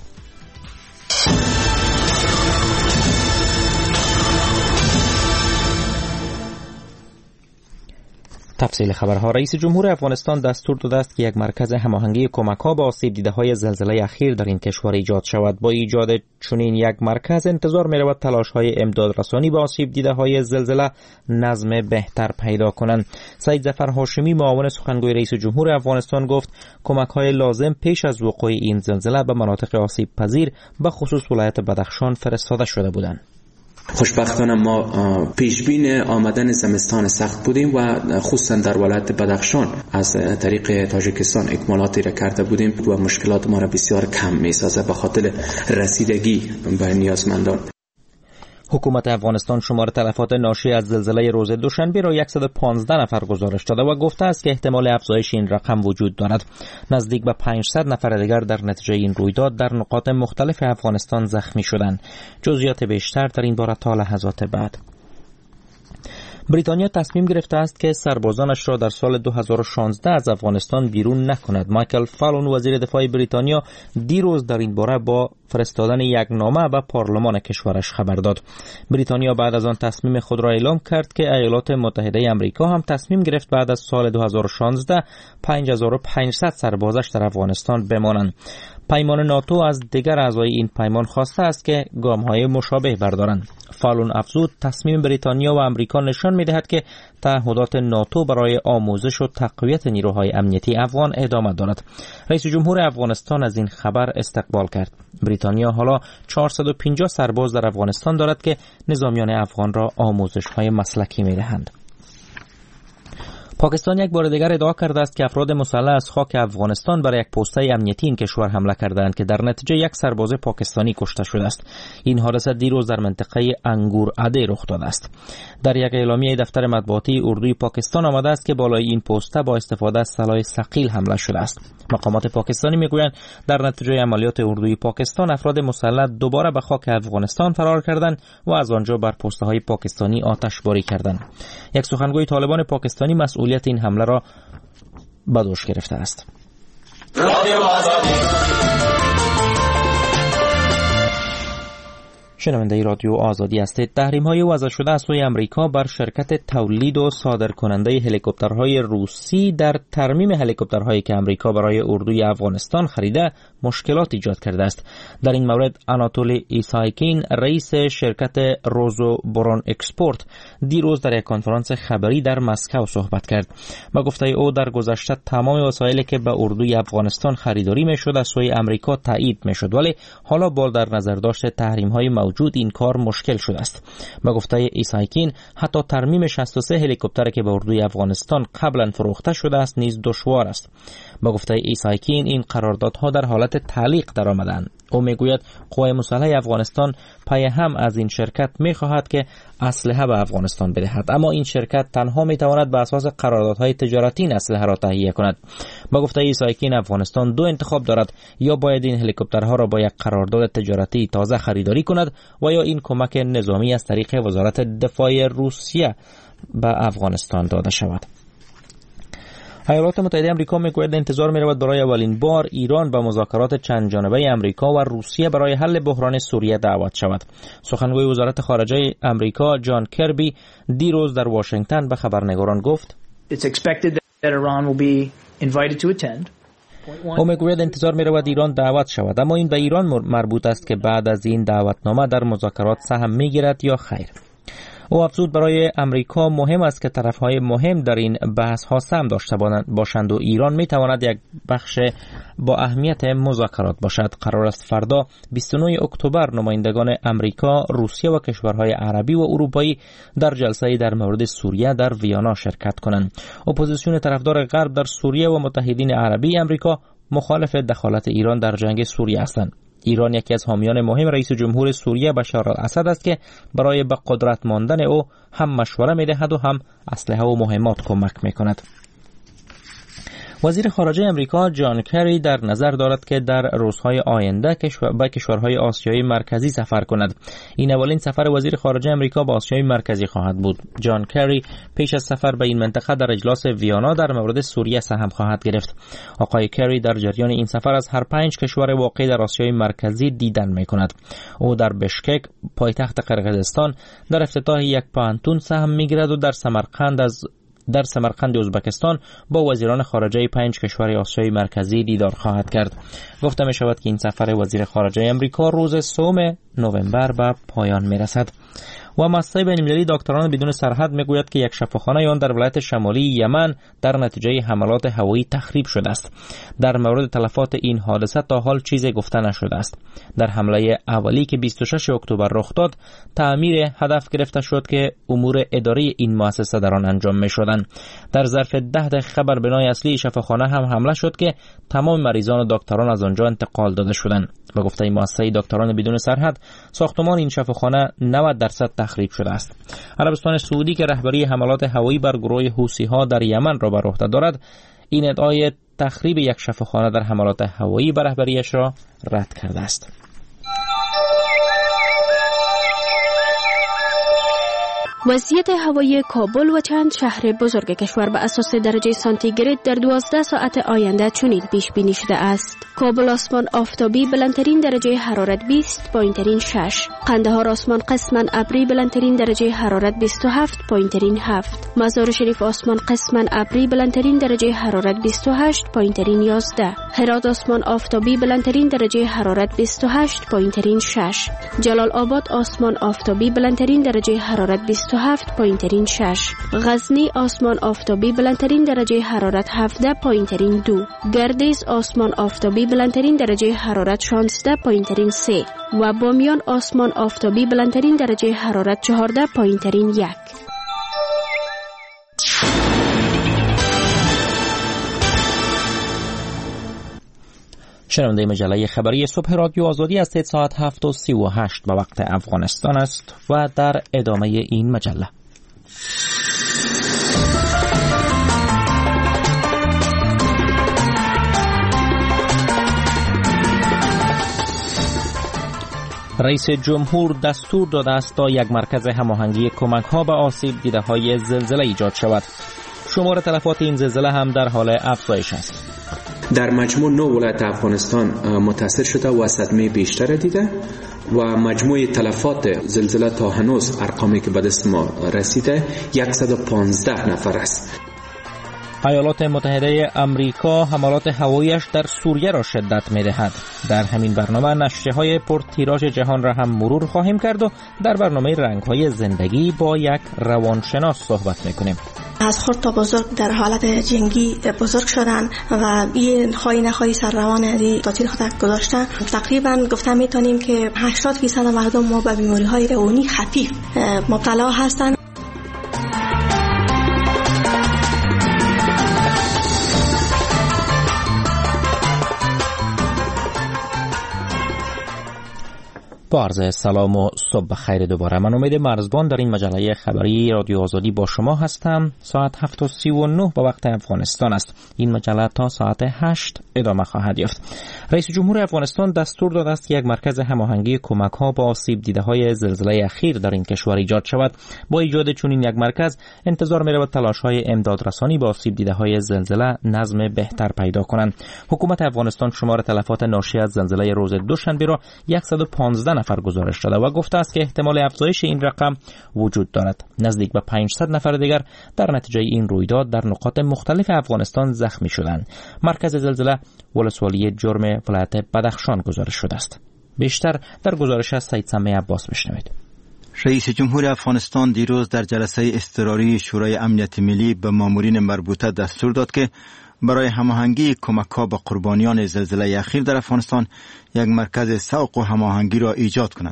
تفصیل خبرها. رئیس جمهور افغانستان دستور داده است که یک مرکز هماهنگی کمک‌ها به آسیب دیده‌های زلزله اخیر در این کشور ایجاد شود. با ایجاد چنین یک مرکز انتظار می‌رود تلاش‌های امدادرسانی به آسیب دیده‌های زلزله نظم بهتر پیدا کنند. سید ظفر هاشمی معاون سخنگوی رئیس جمهور افغانستان گفت کمک‌های لازم پیش از وقوع این زلزله به مناطق آسیب پذیر به خصوص ولایت بدخشان فرستاده شده بودند. خوشبختانه ما پیشبین آمدن زمستان سخت بودیم و خصوصا در ولایت بدخشان از طریق تاجیکستان اکمالاتی را کرده بودیم و مشکلات ما را بسیار کم می‌سازد به خاطر رسیدگی به نیازمندان. حکومت افغانستان شمار تلفات ناشی از زلزله روز دوشنبه را صد و پانزده نفر گزارش داده و گفته است که احتمال افزایش این رقم وجود دارد. نزدیک به پانصد نفر دیگر در نتیجه این رویداد در نقاط مختلف افغانستان زخمی شدند. جزئیات بیشتر در این باره تا لحظات بعد. بریتانیا تصمیم گرفته است که سربازانش را در سال دو هزار و شانزده از افغانستان بیرون نکند. مایکل فالون وزیر دفاع بریتانیا دیروز در این باره با فرستادن یک نامه به پارلمان کشورش خبر داد. بریتانیا بعد از آن تصمیم خود را اعلام کرد که ایالات متحده آمریکا هم تصمیم گرفت بعد از سال دو هزار و شانزده پنج هزار و پانصد سربازش در افغانستان بمانند. پیمان ناتو از دیگر اعضای این پیمان خواسته است که گام‌های مشابه بردارند. فالون افزود تصمیم بریتانیا و آمریکا نشان می‌دهد که تعهدات ناتو برای آموزش و تقویت نیروهای امنیتی افغان ادامه دارد. رئیس جمهور افغانستان از این خبر استقبال کرد. بریتانیا حالا چهارصد و پنجاه سرباز در افغانستان دارد که نظامیان افغان را آموزش‌های مسلکی می‌دهند. پاکستان یک بار دیگر ادعا کرده است که افراد مسلح از خاک افغانستان برای یک پوسته امنیتی این کشور حمله کردند که در نتیجه یک سرباز پاکستانی کشته شده است. این حادثه دیروز در منطقه انگور اده رخ داده است. در یک اعلامیه دفتر مطبوعاتی اردوی پاکستان آمده است که بالای این پوسته با استفاده از سلاح ثقیل حمله شده است. مقامات پاکستانی میگویند در نتیجه عملیات اردوی پاکستان افراد مسلح دوباره به خاک افغانستان فرار کردند و از آنجا بر پست‌های پاکستانی آتشباری کردند. یک سخنگوی طالبان پاکستانی مسئولیت این حمله را به دوش گرفته است. شنونده رادیو آزادی هستید. تحریم‌های وضع شده از سوی امریکا بر شرکت تولید و صادرکننده هلیکوپترهای روسی در ترمیم هلیکوپترهایی که امریکا برای اردوی افغانستان خریده مشکلات ایجاد کرده است. در این مورد آناتولی ایسایکین رئیس شرکت روزو برون اکسپورت دیروز در یک کنفرانس خبری در مسکو صحبت کرد. با گفته او در گذشته تمام وسایلی که به اردوی افغانستان خریداری می‌شد از سوی امریکا تایید می‌شد، ولی حالا با در نظر داشت تحریم‌های موجود این کار مشکل شده است. با گفته ایسایکین حتی ترمیم شصت و سه هلیکوپتر که به اردوی افغانستان قبلا فروخته شده است نیز دشوار است. با گفته ایسایکین این قراردادها در حالت تعلیق درآمدند. او میگوید قوای مسلح افغانستان پای هم از این شرکت میخواهد که اسلحه به افغانستان بدهد، اما این شرکت تنها میتواند بر اساس قراردادهای تجارتی این اسلحه را تهیه کند. با گفته ایسایکین افغانستان دو انتخاب دارد، یا باید این هلیکوپترها را با یک قرارداد تجارتی تازه خریداری کند و یا این کمک نظامی از طریق وزارت دفاع روسیه به افغانستان داده شود. ایالات متحده آمریکا میگوید انتظار می‌رود برای اولین بار ایران به مذاکرات چند جانبه آمریکا و روسیه برای حل بحران سوریه دعوت شود. سخنگوی وزارت خارجه آمریکا جان کربی دیروز در واشنگتن به خبرنگاران گفت It's expected that Iran will be invited to attend. او میگوید انتظار می‌رود ایران دعوت شود، اما این به ایران مربوط است که بعد از این دعوتنامه در مذاکرات سهم می‌گیرد یا خیر. او افزود برای امریکا مهم است که طرفهای مهم در این بحث ها سهم داشته باشند و ایران می تواند یک بخش با اهمیت مذاکرات باشد. قرار است فردا بیست و نه اکتبر نمایندگان امریکا، روسیه و کشورهای عربی و اروپایی در جلسه‌ای در مورد سوریه در ویانا شرکت کنند. اپوزیسیون طرفدار غرب در سوریه و متحدین عربی امریکا مخالف دخالت ایران در جنگ سوریه هستند. ایران یکی از حامیان مهم رئیس جمهور سوریه بشار الاسد است که برای به قدرت ماندن او هم مشوره می‌دهد و هم اسلحه و مهمات کمک می‌کند. وزیر خارجه امریکا جان کری در نظر دارد که در روزهای آینده به کشورهای آسیای مرکزی سفر کند. این اولین سفر وزیر خارجه امریکا به آسیای مرکزی خواهد بود. جان کری پیش از سفر به این منطقه در اجلاس ویانا در مورد سوریه سهم خواهد گرفت. آقای کری در جریان این سفر از هر پنج کشور واقع در آسیای مرکزی دیدن می‌کند. او در بشکک پایتخت قرقیزستان در افتتاح یک پانتون سهم می‌گیرد و در سمرقند از در سمرقند ازبکستان با وزیران خارجه پنج کشور آسیای مرکزی دیدار خواهد کرد. گفته می شود که این سفر وزیر خارجه امریکا روز سوم نوامبر به پایان می رسد. و مؤسسه بین‌المللی دکتران بدون سرحد میگوید که یک شفاخانه آن در ولایت شمالی یمن در نتیجه حملات هوایی تخریب شده است. در مورد تلفات این حادثه تا حال چیزی گفته نشده است. در حمله اولی که بیست و شش اکتبر رخ داد، تعمیر هدف گرفته شد که امور اداری این مؤسسه در آن انجام می‌شدند. در ظرف ده دقیقه بر بنای اصلی شفاخانه هم حمله شد که تمام مریضان و دکتران از آنجا انتقال داده شدند. و گفته مؤسسه دکتران بدون سرحد، ساختمان این شفاخانه نود درصد تخریب شده است. عربستان سعودی که رهبری حملات هوایی بر گروه حوثی‌ها در یمن را بر عهده دارد، این ادعای تخریب یک شفاخانه در حملات هوایی بر رهبریش را رد کرده است. وضعیت هوایی کابل و چند شهر بزرگ کشور به اساس درجه سانتیگراد در دوازده ساعت آینده چنین پیش بینی شده است: کابل آسمان آفتابی بلندترین درجه حرارت بیست، پایینترین شش. قندهار آسمان قسما ابری بلندترین درجه حرارت بیست و هفت، پایینترین هفت. مزار شریف آسمان قسما ابری بلندترین درجه حرارت بیست و هشت، پایینترین یازده. هرات آسمان آفتابی بلندترین درجه حرارت بیست و هشت، پایینترین شش. جلال آباد آسمان آفتابی بلندترین درجه حرارت بیست و هفت، پایینترین شش. غزنی آسمان آفتابی بلندترین درجه حرارت هفده، پایینترین دو. گردیز آسمان آفتابی بلندترین درجه حرارت شانزده، پایینترین سه. و بامیان آسمان آفتابی بلندترین درجه حرارت چهارده، پایینترین یک. شنونده مجله خبری صبح رادیو آزادی است. ساعت هفت و سی و هشت به وقت افغانستان است و در ادامه این مجله رئیس جمهور دستور داده است تا یک مرکز هماهنگی کمک‌ها به آسیب دیده‌های زلزله ایجاد شود. شمار تلفات این زلزله هم در حال افزایش است. در مجموع نه ولایت افغانستان متاثر شده و صدمه بیشتر دیده و مجموع تلفات زلزله تا هنوز ارقامی که به دست ما رسیده صد و پانزده نفر است. ایالات متحده آمریکا حملات هوایی‌اش در سوریه را شدت می‌دهد. در همین برنامه نشریه‌های پرتیراژ جهان را هم مرور خواهیم کرد و در برنامه رنگ‌های زندگی با یک روانشناس صحبت می‌کنیم. از خرد تا بزرگ در حالت جنگی بزرگ شدن و این خواهی نخواهی سر روان تاثیر خود گذاشتن. تقریبا گفته میتونیم که هشتاد درصد مردم ما به بیماری‌های روانی خفیف مبتلا هستند. با عرض سلام و صبح خیر دوباره. من امید مرزبان در این مجله خبری رادیو آزادی با شما هستم. ساعت هفت و سی و نه با وقت افغانستان است. این مجله تا ساعت هشت ادامه خواهد یافت. رئیس جمهور افغانستان دستور داده است که یک مرکز هماهنگی کمک ها با آسیب دیده های زلزله اخیر در این کشور ایجاد شود. با ایجاد چنین یک مرکز انتظار می رود تلاش های امداد رسانی با آسیب دیده های زلزله نظم بهتر پیدا کنند. حکومت افغانستان شمار تلفات ناشی از زلزله روز دوشنبه را صد و پانزده نفر گزارش داده و گفته است که احتمال افزایش این رقم وجود دارد. نزدیک به پانصد نفر دیگر در نتیجه این رویداد در نقاط مختلف افغانستان زخمی شدند. مرکز زلزله ولسوالی جرم ولایت بدخشان گزارش شده است. بیشتر در گزارش از سید سمی عباس بشنوید. رئیس جمهور افغانستان دیروز در جلسه اضطراری شورای امنیت ملی به مامورین مربوطه دستور داد که برای هماهنگی کمک‌ها به قربانیان زلزله اخیر در افغانستان یک مرکز سوق و هماهنگی را ایجاد کنند.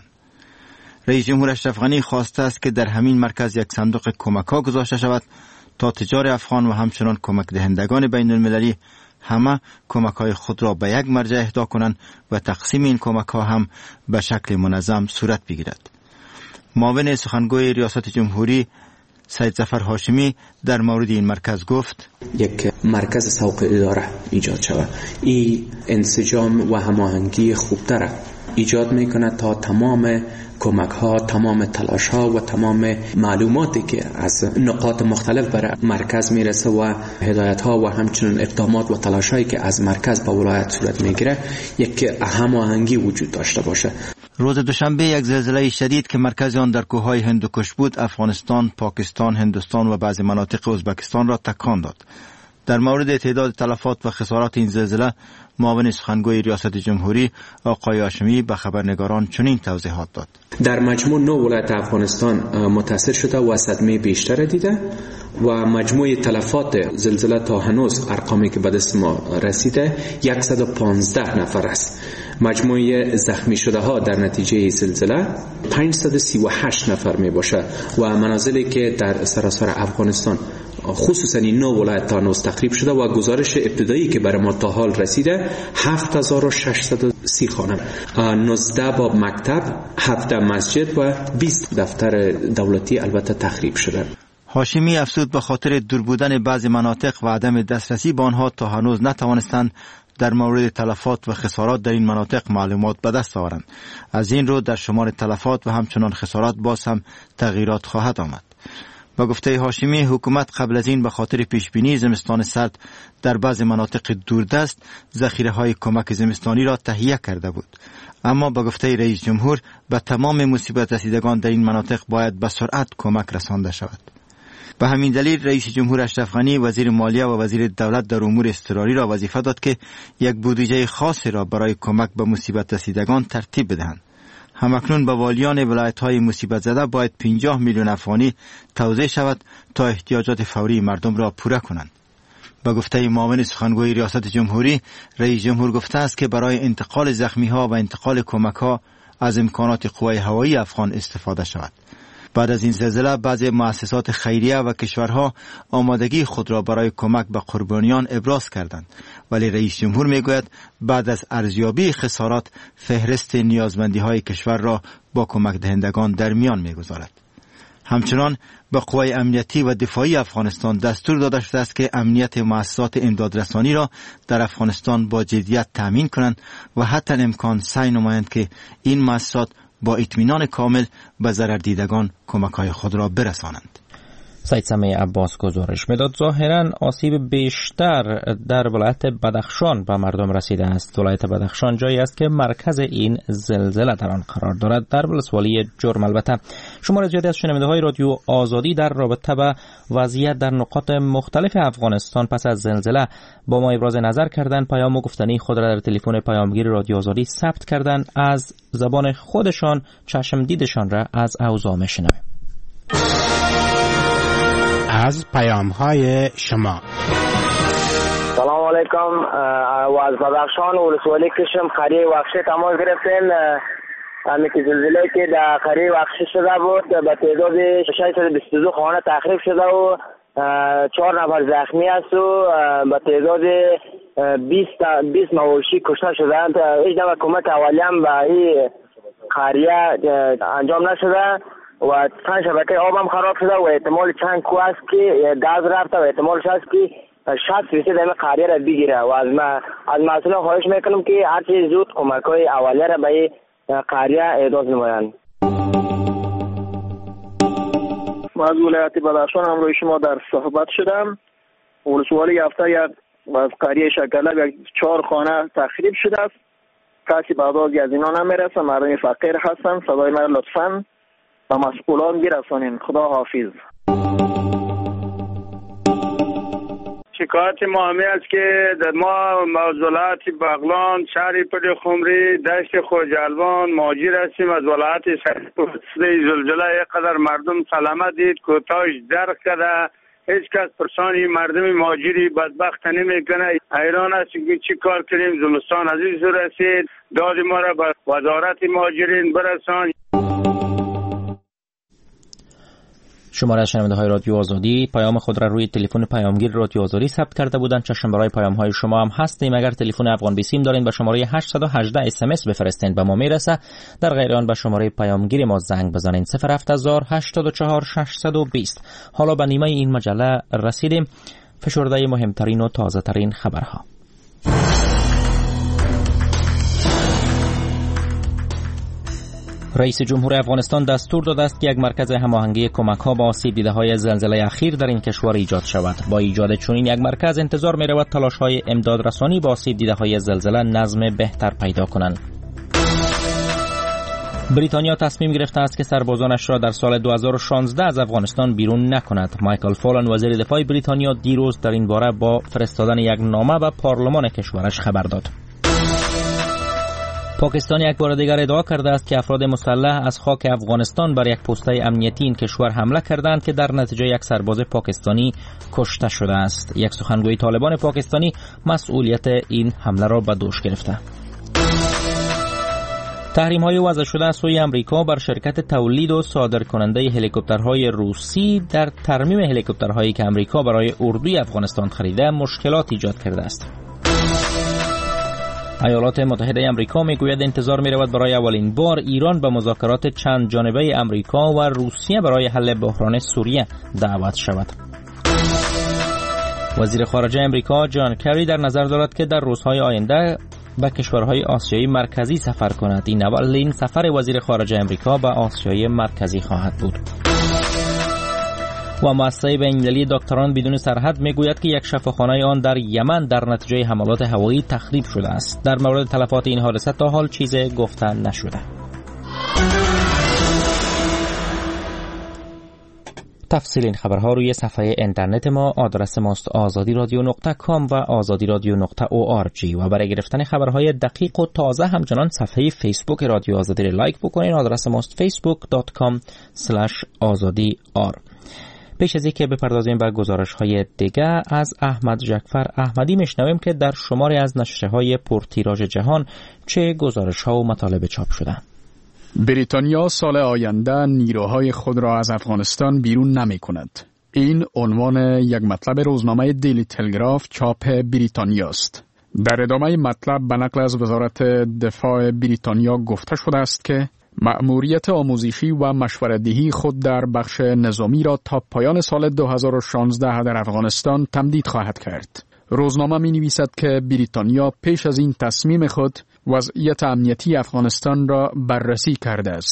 رئیس جمهور اشرف غنی خواسته است که در همین مرکز یک صندوق کمک‌ها گذاشته شود تا تجار افغان و همچنان کمک دهندگان بین المللی همه کمک‌های خود را به یک مرجع اهدا کنند و تقسیم این کمک‌ها هم به شکل منظم صورت بگیرد. معاون سخنگوی ریاست جمهوری سید ظفر هاشمی در مورد این مرکز گفت: یک مرکز سوق اداره ایجاد شود. این انسجام و هماهنگی خوبتر ایجاد میکنه تا تمام کمک ها، تمام تلاش ها و تمام معلوماتی که از نقاط مختلف برای مرکز میرسه و هدایت ها و همچنین اقدامات و تلاش هایی که از مرکز به ولایت صورت میگیره یک هماهنگی وجود داشته باشه. روز دوشنبه یک زلزله شدید که مرکز آن در کوههای هندوکش بود افغانستان، پاکستان، هندوستان و بعضی مناطق ازبکستان را تکان داد. در مورد تعداد تلفات و خسارات این زلزله معاون سخنگوی ریاست جمهوری آقای هاشمی به خبرنگاران چنین توضیحات داد: در مجموع نه ولایت افغانستان متاثر شده و صدمه بیشتر دیده و مجموع تلفات زلزله تا هنوز ارقامی که به دست ما رسیده صد و پانزده نفر است. مجموع زخمی شده ها در نتیجه زلزله پانصد و سی و هشت نفر می باشه و منازلی که در سراسر افغانستان خصوصا این نو ولایت تا هنوز تخریب شده و گزارش ابتدایی که برای ما تا حال رسیده هفت هزار و ششصد و سی خانه، نوزده باب مکتب، هفده مسجد و بیست دفتر دولتی البته تخریب شده. هاشمی افزود به خاطر دور بودن بعضی مناطق و عدم دسترسی به آنها تا هنوز نتوانستند در مورد تلفات و خسارات در این مناطق معلومات به دست آورند. از این رو در شمار تلفات و همچنان خسارات باز هم تغییرات خواهد آمد. با گفته هاشمی حکومت قبل از این به خاطر پیشبینی زمستان سرد در بعض مناطق دوردست ذخیره های کمک زمستانی را تهیه کرده بود، اما با گفته رئیس جمهور به تمام مصیبت رسیدگان در این مناطق باید به سرعت کمک رسانده شود. به همین دلیل رئیس جمهور اشرف غنی وزیر مالیه و وزیر دولت در امور اضطراری را وظیفه داد که یک بودجه خاصی را برای کمک به مصیبت رسیدگان ترتیب بدهند. همکنون به والیان ولایت‌های مصیبت زده باید پنجاه میلیون افغانی توزیع شود تا احتیاجات فوری مردم را پوره کنند. با گفته معاون سخنگوی ریاست جمهوری، رئیس جمهور گفته است که برای انتقال زخمی‌ها و انتقال کمک‌ها از امکانات قوای هوایی افغان استفاده شود. بعد از این زلزله بعضی مؤسسات خیریه و کشورها آمادگی خود را برای کمک به قربانیان ابراز کردند، ولی رئیس جمهور میگوید بعد از ارزیابی خسارات فهرست نیازمندی‌های کشور را با کمک دهندگان در میان میگذارد. همچنان به قوای امنیتی و دفاعی افغانستان دستور داده شده است که امنیت مؤسسات امدادرسانی را در افغانستان با جدیت تامین کنند و حتی امکان سعی نمایند که این مؤسسات با اطمینان کامل به ضرر دیدگان کمک‌های خود را برسانند. سید سمیع عباس گزارش میداد. ظاهراً آسیب بیشتر در ولایت بدخشان به مردم رسیده است. ولایت بدخشان جایی است که مرکز این زلزله در آن قرار دارد، در ولسوالی جرم. البته شمار زیادی از شنونده های رادیو آزادی در رابطه با وضعیت در نقاط مختلف افغانستان پس از زلزله با ما ابراز نظر کردند. پیام و گفتنی خود را در تلفن پیامگیر رادیو آزادی ثبت کردند. از زبان خودشان چشم دیدشان را از اوضاع میشنویم. از پیام‌های شما. سلام علیکم. و از بدخشان ولسوالی کشم قریه وحشی تماس گرفتیم. همین که زلزله که در قریه وحشی شده بود به تعداد ششصد و بیست و دو خانه تخریب شده و چهار نفر زخمی است و به تعداد بیست مواشی کشته شدند. هیچ دفعه کمک اولیه هم به این قریه انجام نشده و چند شبکه آب هم خراب شده و احتمال چند کو است که گاز رفته و احتمالش هست که شصت فیصد این قریه را بگیره و از ما از مسئولان خواهش میکنم که هر چیز زود کمک‌های اولیه را به این قریه اعداد نمایند. ما از ولایت بدخشان همراه شما در صحبت شدم. ولسوالی هفته یک از قریه شکله یک چهار خانه تخریب شده است. کسی بعد از اینا نمیرسه، مردم فقیر هستند. صدای من لطفاً و مسئولان برسانین. خدا حافظ. شکایت ما همه است که ما ولایت بغلان، شهر پل خمری، دشت خوجالبان مهاجر هستیم از ولایت شهر. زلزله قدر مردم سلامت دید، کوتاهش درک کرده، هیچ کس پرسانی مردم مهاجری بدبخت نمیکنه. حیران است که چی کار کنیم. زمستان از این سو رسید، داد ما را به وزارت مهاجرین برسان. شماره از شنونده های رادیو آزادی پیام خود را روی تلفن پیامگیر رادیو آزادی ثبت کرده بودند. چشم برای پیام های شما هم هستیم. اگر تلفن افغان بیسیم دارین به شماره هشت یک هشت اس ام اس بفرستین به ما میرسه. در غیر آن به شماره پیامگیر ما زنگ بزنین صفر هفت هزار هشتاد و چهار ششصد و بیست. حالا به نیمه این مجله رسیدیم. فشرده مهمترین و تازه ترین خبرها. رئیس جمهور افغانستان دستور داده است که یک مرکز هماهنگی کمک‌ها به آسیب دیده‌های زلزله اخیر در این کشور ایجاد شود. با ایجاد چنین یک مرکز انتظار می‌رود تلاش‌های امدادرسانی به آسیب دیده‌های زلزله نظم بهتر پیدا کنند. بریتانیا تصمیم گرفته است که سربازانش را در سال دو هزار و شانزده از افغانستان بیرون نکند. مایکل فالن وزیر دفاع بریتانیا دیروز در این باره با فرستادن یک نامه به پارلمان کشورش خبر داد. پاکستان یک بار دیگر ادعا کرده است که افراد مسلح از خاک افغانستان بر یک پسته امنیتی این کشور حمله کردند که در نتیجه یک سرباز پاکستانی کشته شده است. یک سخنگوی طالبان پاکستانی مسئولیت این حمله را به دوش گرفته. تحریم‌های وضع شده از سوی امریکا بر شرکت تولید و صادرکننده هلیکوپترهای روسی در ترمیم هلیکوپترهایی که امریکا برای اردوی افغانستان خریده مشکلات ایجاد کرده است. ایالات متحده آمریکا میگوید انتظار می‌رود برای اولین بار ایران به مذاکرات چند جانبه آمریکا و روسیه برای حل بحران سوریه دعوت شود. وزیر خارجه آمریکا جان کری در نظر دارد که در روزهای آینده به کشورهای آسیایی مرکزی سفر کند. این اولین سفر وزیر خارجه آمریکا به آسیای مرکزی خواهد بود. و مؤسسه بین‌المللی دکتران بدون سرحد میگوید که یک شفاخانه آن در یمن در نتیجه حملات هوایی تخریب شده است. در مورد تلفات این حادثه تا حال چیزی گفته نشده. تفصیل این خبرها روی صفحه اینترنت ما، آدرس ماست آزادی رادیو نقطه کام و آزادی رادیو نقطه او آر جی. و برای گرفتن خبرهای دقیق و تازه همچنان صفحه فیسبوک رادیو آزادی را لایک بکنین. آدرس ماست فیسبوک دات کام اسلش آزادی آر. پیش از اینکه بپردازیم به گزارش‌های دیگه، از احمد جعفر احمدی میشنویم که در شماری از نشریه‌های پرتیراژ جهان چه گزارش‌ها و مطالب چاپ شده. بریتانیا سال آینده نیروهای خود را از افغانستان بیرون نمی کند. این عنوان یک مطلب روزنامه دیلی تلگراف چاپ بریتانیا است. در ادامه مطلب به نقل از وزارت دفاع بریتانیا گفته شده است که مأموریت آموزشی و مشورت‌دهی خود در بخش نظامی را تا پایان سال دو هزار و شانزده در افغانستان تمدید خواهد کرد. روزنامه می نویسد که بریتانیا پیش از این تصمیم خود وضعیت امنیتی افغانستان را بررسی کرده است.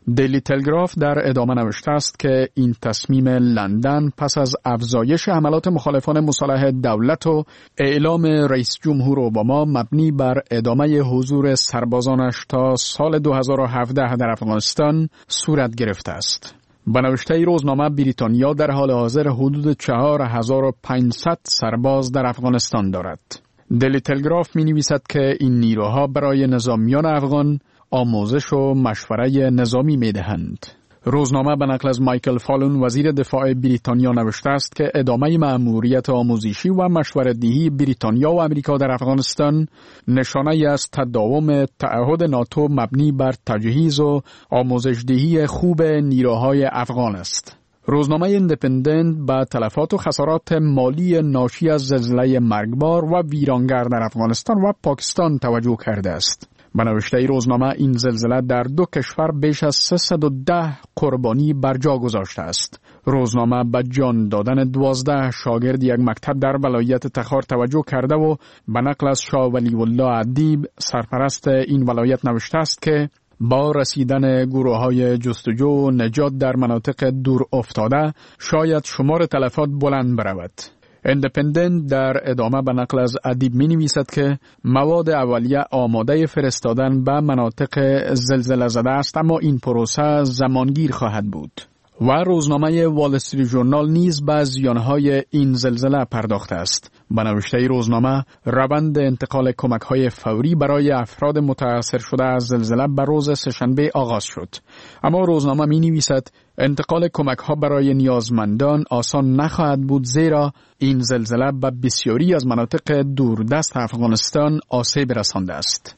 دیلی تلگراف در ادامه نوشته است که این تصمیم لندن پس از افزایش حملات مخالفان مصالحه دولت و اعلام رئیس جمهور اوباما مبنی بر ادامه حضور سربازانش تا سال دو هزار و هفده در افغانستان صورت گرفته است. به نوشته روزنامه بریتانیا در حال حاضر حدود چهار هزار و پانصد سرباز در افغانستان دارد. دیلی تلگراف می نویسد که این نیروها برای نظامیان افغان آموزش و مشوره نظامی می دهند. روزنامه به نقل از مایکل فالون وزیر دفاع بریتانیا نوشته است که ادامه مأموریت آموزشی و مشوره‌دهی بریتانیا و امریکا در افغانستان نشانه از تداوم تعهد ناتو مبنی بر تجهیز و آموزش‌دهی خوب نیروهای افغان است. روزنامه ایندیپندنت با تلفات و خسارات مالی ناشی از زلزله مرگبار و ویرانگر در افغانستان و پاکستان توجه کرده است. به نوشته روزنامه این زلزله در دو کشور بیش از سیصد و ده قربانی بر جا گذاشته است. روزنامه به جان دادن دوازده شاگرد یک مکتب در ولایت تخار توجه کرده و به نقل از شاه ولی الله ادیب سرپرست این ولایت نوشته است که با رسیدن گروه‌های جستجو و نجات در مناطق دور افتاده شاید شمار تلفات بلند برود. ایندیپندنت در ادامه به نقل از ادیب می نویسد که مواد اولیه آماده فرستادن به مناطق زلزله زده است، اما این پروسه زمانگیر خواهد بود. و روزنامه وال استریت ژورنال نیز به زیانهای این زلزله پرداخته است. به نوشته روزنامه روند انتقال کمک‌های فوری برای افراد متاثر شده از زلزله به روز سه‌شنبه آغاز شد. اما روزنامه می‌نویسد انتقال کمک‌ها برای نیازمندان آسان نخواهد بود، زیرا این زلزله به بسیاری از مناطق دوردست افغانستان آسیب رسانده است.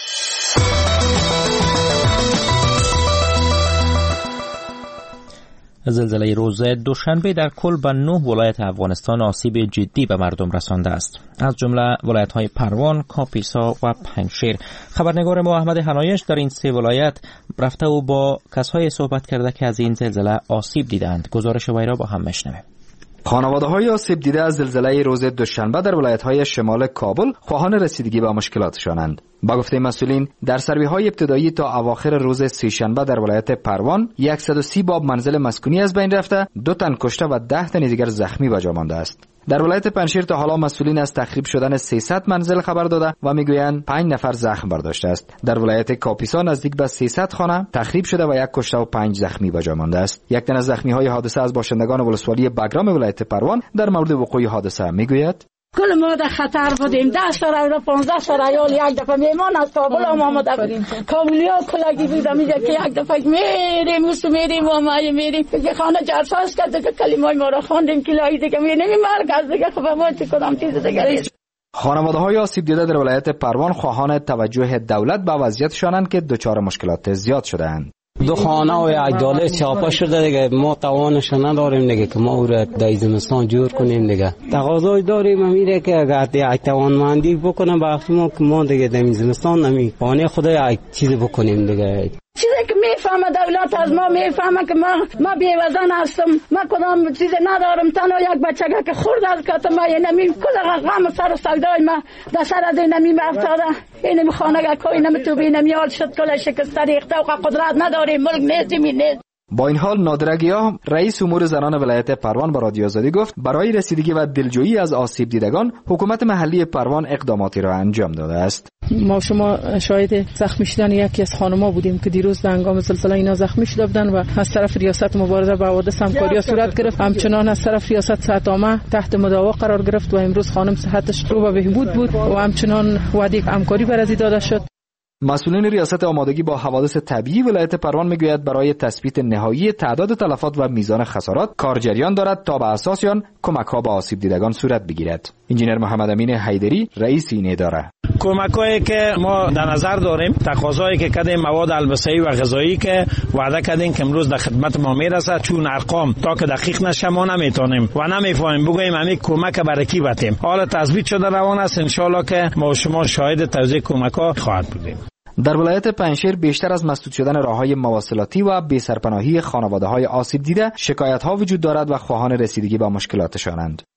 زلزله روز دوشنبه در کل به نه ولایت افغانستان آسیب جدی به مردم رسانده است، از جمله ولایت‌های پروان، کاپیسا و پنجشیر. خبرنگار ما احمد حنایش در این سه ولایت رفته و با کسایی صحبت کرده که از این زلزله آسیب دیدند. گزارش وی را با هم میشنویم. خانواده‌های آسیب دیده از زلزله روز دوشنبه در ولایت‌های شمال کابل خواهان رسیدگی به مشکلاتشانند. با گفته مسئولین در سروی‌های ابتدایی تا اواخر روز سه‌شنبه در ولایت پروان صد و سی باب منزل مسکونی از بین رفته، دو تن کشته و ده تن دیگر زخمی به جا مانده است. در ولایت پنجشیر تا حالا مسئولین از تخریب شدن سیصد منزل خبر داده و میگویند پنج نفر زخم برداشته است. در ولایت کاپیسا نزدیک به سیصد خانه تخریب شده و یک کشته و پنج زخمی به جا مانده است. یک تن از زخمی‌های حادثه از باشندگان ولسوالی بگرام ولایت پروان در مورد وقوع حادثه میگوید: کل ما در خطر بودیم. ده سر و پانزده سر عیال یک دفعه میمان از کابل هم آمده کابلیا کلگی بودم اینجا که یک دفعه میریم وسط میریم و ما میریم که خانه جرساز کرد که کلمای ما را خواندیم که لای دیگه میریم مرکز دیگه خب ما چی کنم چیز دیگه. خانواده‌های آسیب دیده در ولایت پروان خواهان توجه دولت به وضعیتشانند که دچار مشکلات زیاد شده‌اند. دو خانه و یک داله چاپا شده دیگه، ما توانش نداریم دیگه که ما او را در زمستان جور کنیم دیگه. تقاضای داریم میره که اگر یک توانمندی بکنه بخش ما که ما دیگه در زمستان نمیتونیم خدا یک چیز بکنیم دیگه. چیزی که میفهمه دولت از ما میفهمه که ما ما بی‌وزن هستم، ما کدام چیز ندارم، تنها یک بچه که خورد از کاتم ما نمی کدام غم سر و سودای ما در سر از نمی افتاده. این خانه کوی نمیتو بی نمیال شد کل شکست ریخته و قدرت نداریم، ملک نیستیم نیست. با این حال نادر گیاه رئیس امور زنان ولایت پروان با رادیو آزادی گفت برای رسیدگی و دلجویی از آسیب دیدگان حکومت محلی پروان اقداماتی را انجام داده است. ما شما شاهد زخمی شدن یکی از خانم‌ها بودیم که دیروز در هنگام زلزله اینا زخمی شده بودن و از طرف ریاست مبارزه با حوادث همکاری صورت گرفت. همچنان از طرف ریاست صحت عامه تحت مداوا قرار گرفت و امروز خانم صحتش رو به بهبود بود و همچنان وعده همکاری برازی داده شد. مسئولین ریاست آمادگی با حوادث طبیعی ولایت پروان میگوید برای تثبیت نهایی تعداد تلفات و میزان خسارات کار جریان دارد تا به اساس آن کمک‌ها به آسیب دیدگان صورت بگیرد. انجینر محمد امین حیدری رئیس این اداره: کمک‌هایی که ما در نظر داریم، تقاضایی که کردیم مواد البسه‌ای و غذایی که وعده کردیم که امروز در خدمت ما میرسه، چون ارقام تا که دقیق نشه ما نمیتونیم و نمیفهمیم بگوییم همین کمک برای کی بتیم. حالا تثبیت شده روان است، ان شاءالله که ما شما شاهد توزیع کمک‌ها خواهد بودیم. در ولایت پنجشیر بیشتر از مسدود شدن راه‌های مواصلاتی و بی‌سرپناهی خانواده‌های آسیب دیده شکایت‌ها وجود دارد و خواهان رسیدگی به مشکلاتشانند.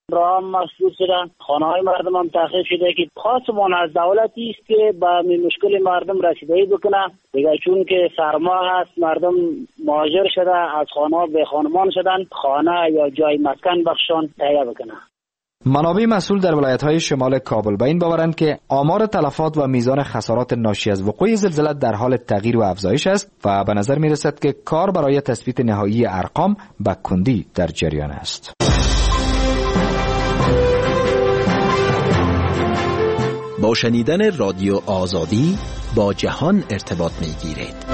راه هم مسدود شدن، خانه های مردم هم تخریب شده که خواستمان از دولتی است که به مشکل مردم رسیدگی بکنه دیگه، چون که سرما هست، مردم مهاجر شده، از خانه به خانمان شدن، خانه یا جای مسکن بخشان تهیه بکنه. منابع مسئول در ولایت‌های شمال کابل به این باورند که آمار تلفات و میزان خسارات ناشی از وقوع زلزله در حال تغییر و افزایش است و به نظر می‌رسد که کار برای تثبیت نهایی ارقام به کندی در جریان است. با شنیدن رادیو آزادی با جهان ارتباط می‌گیرید.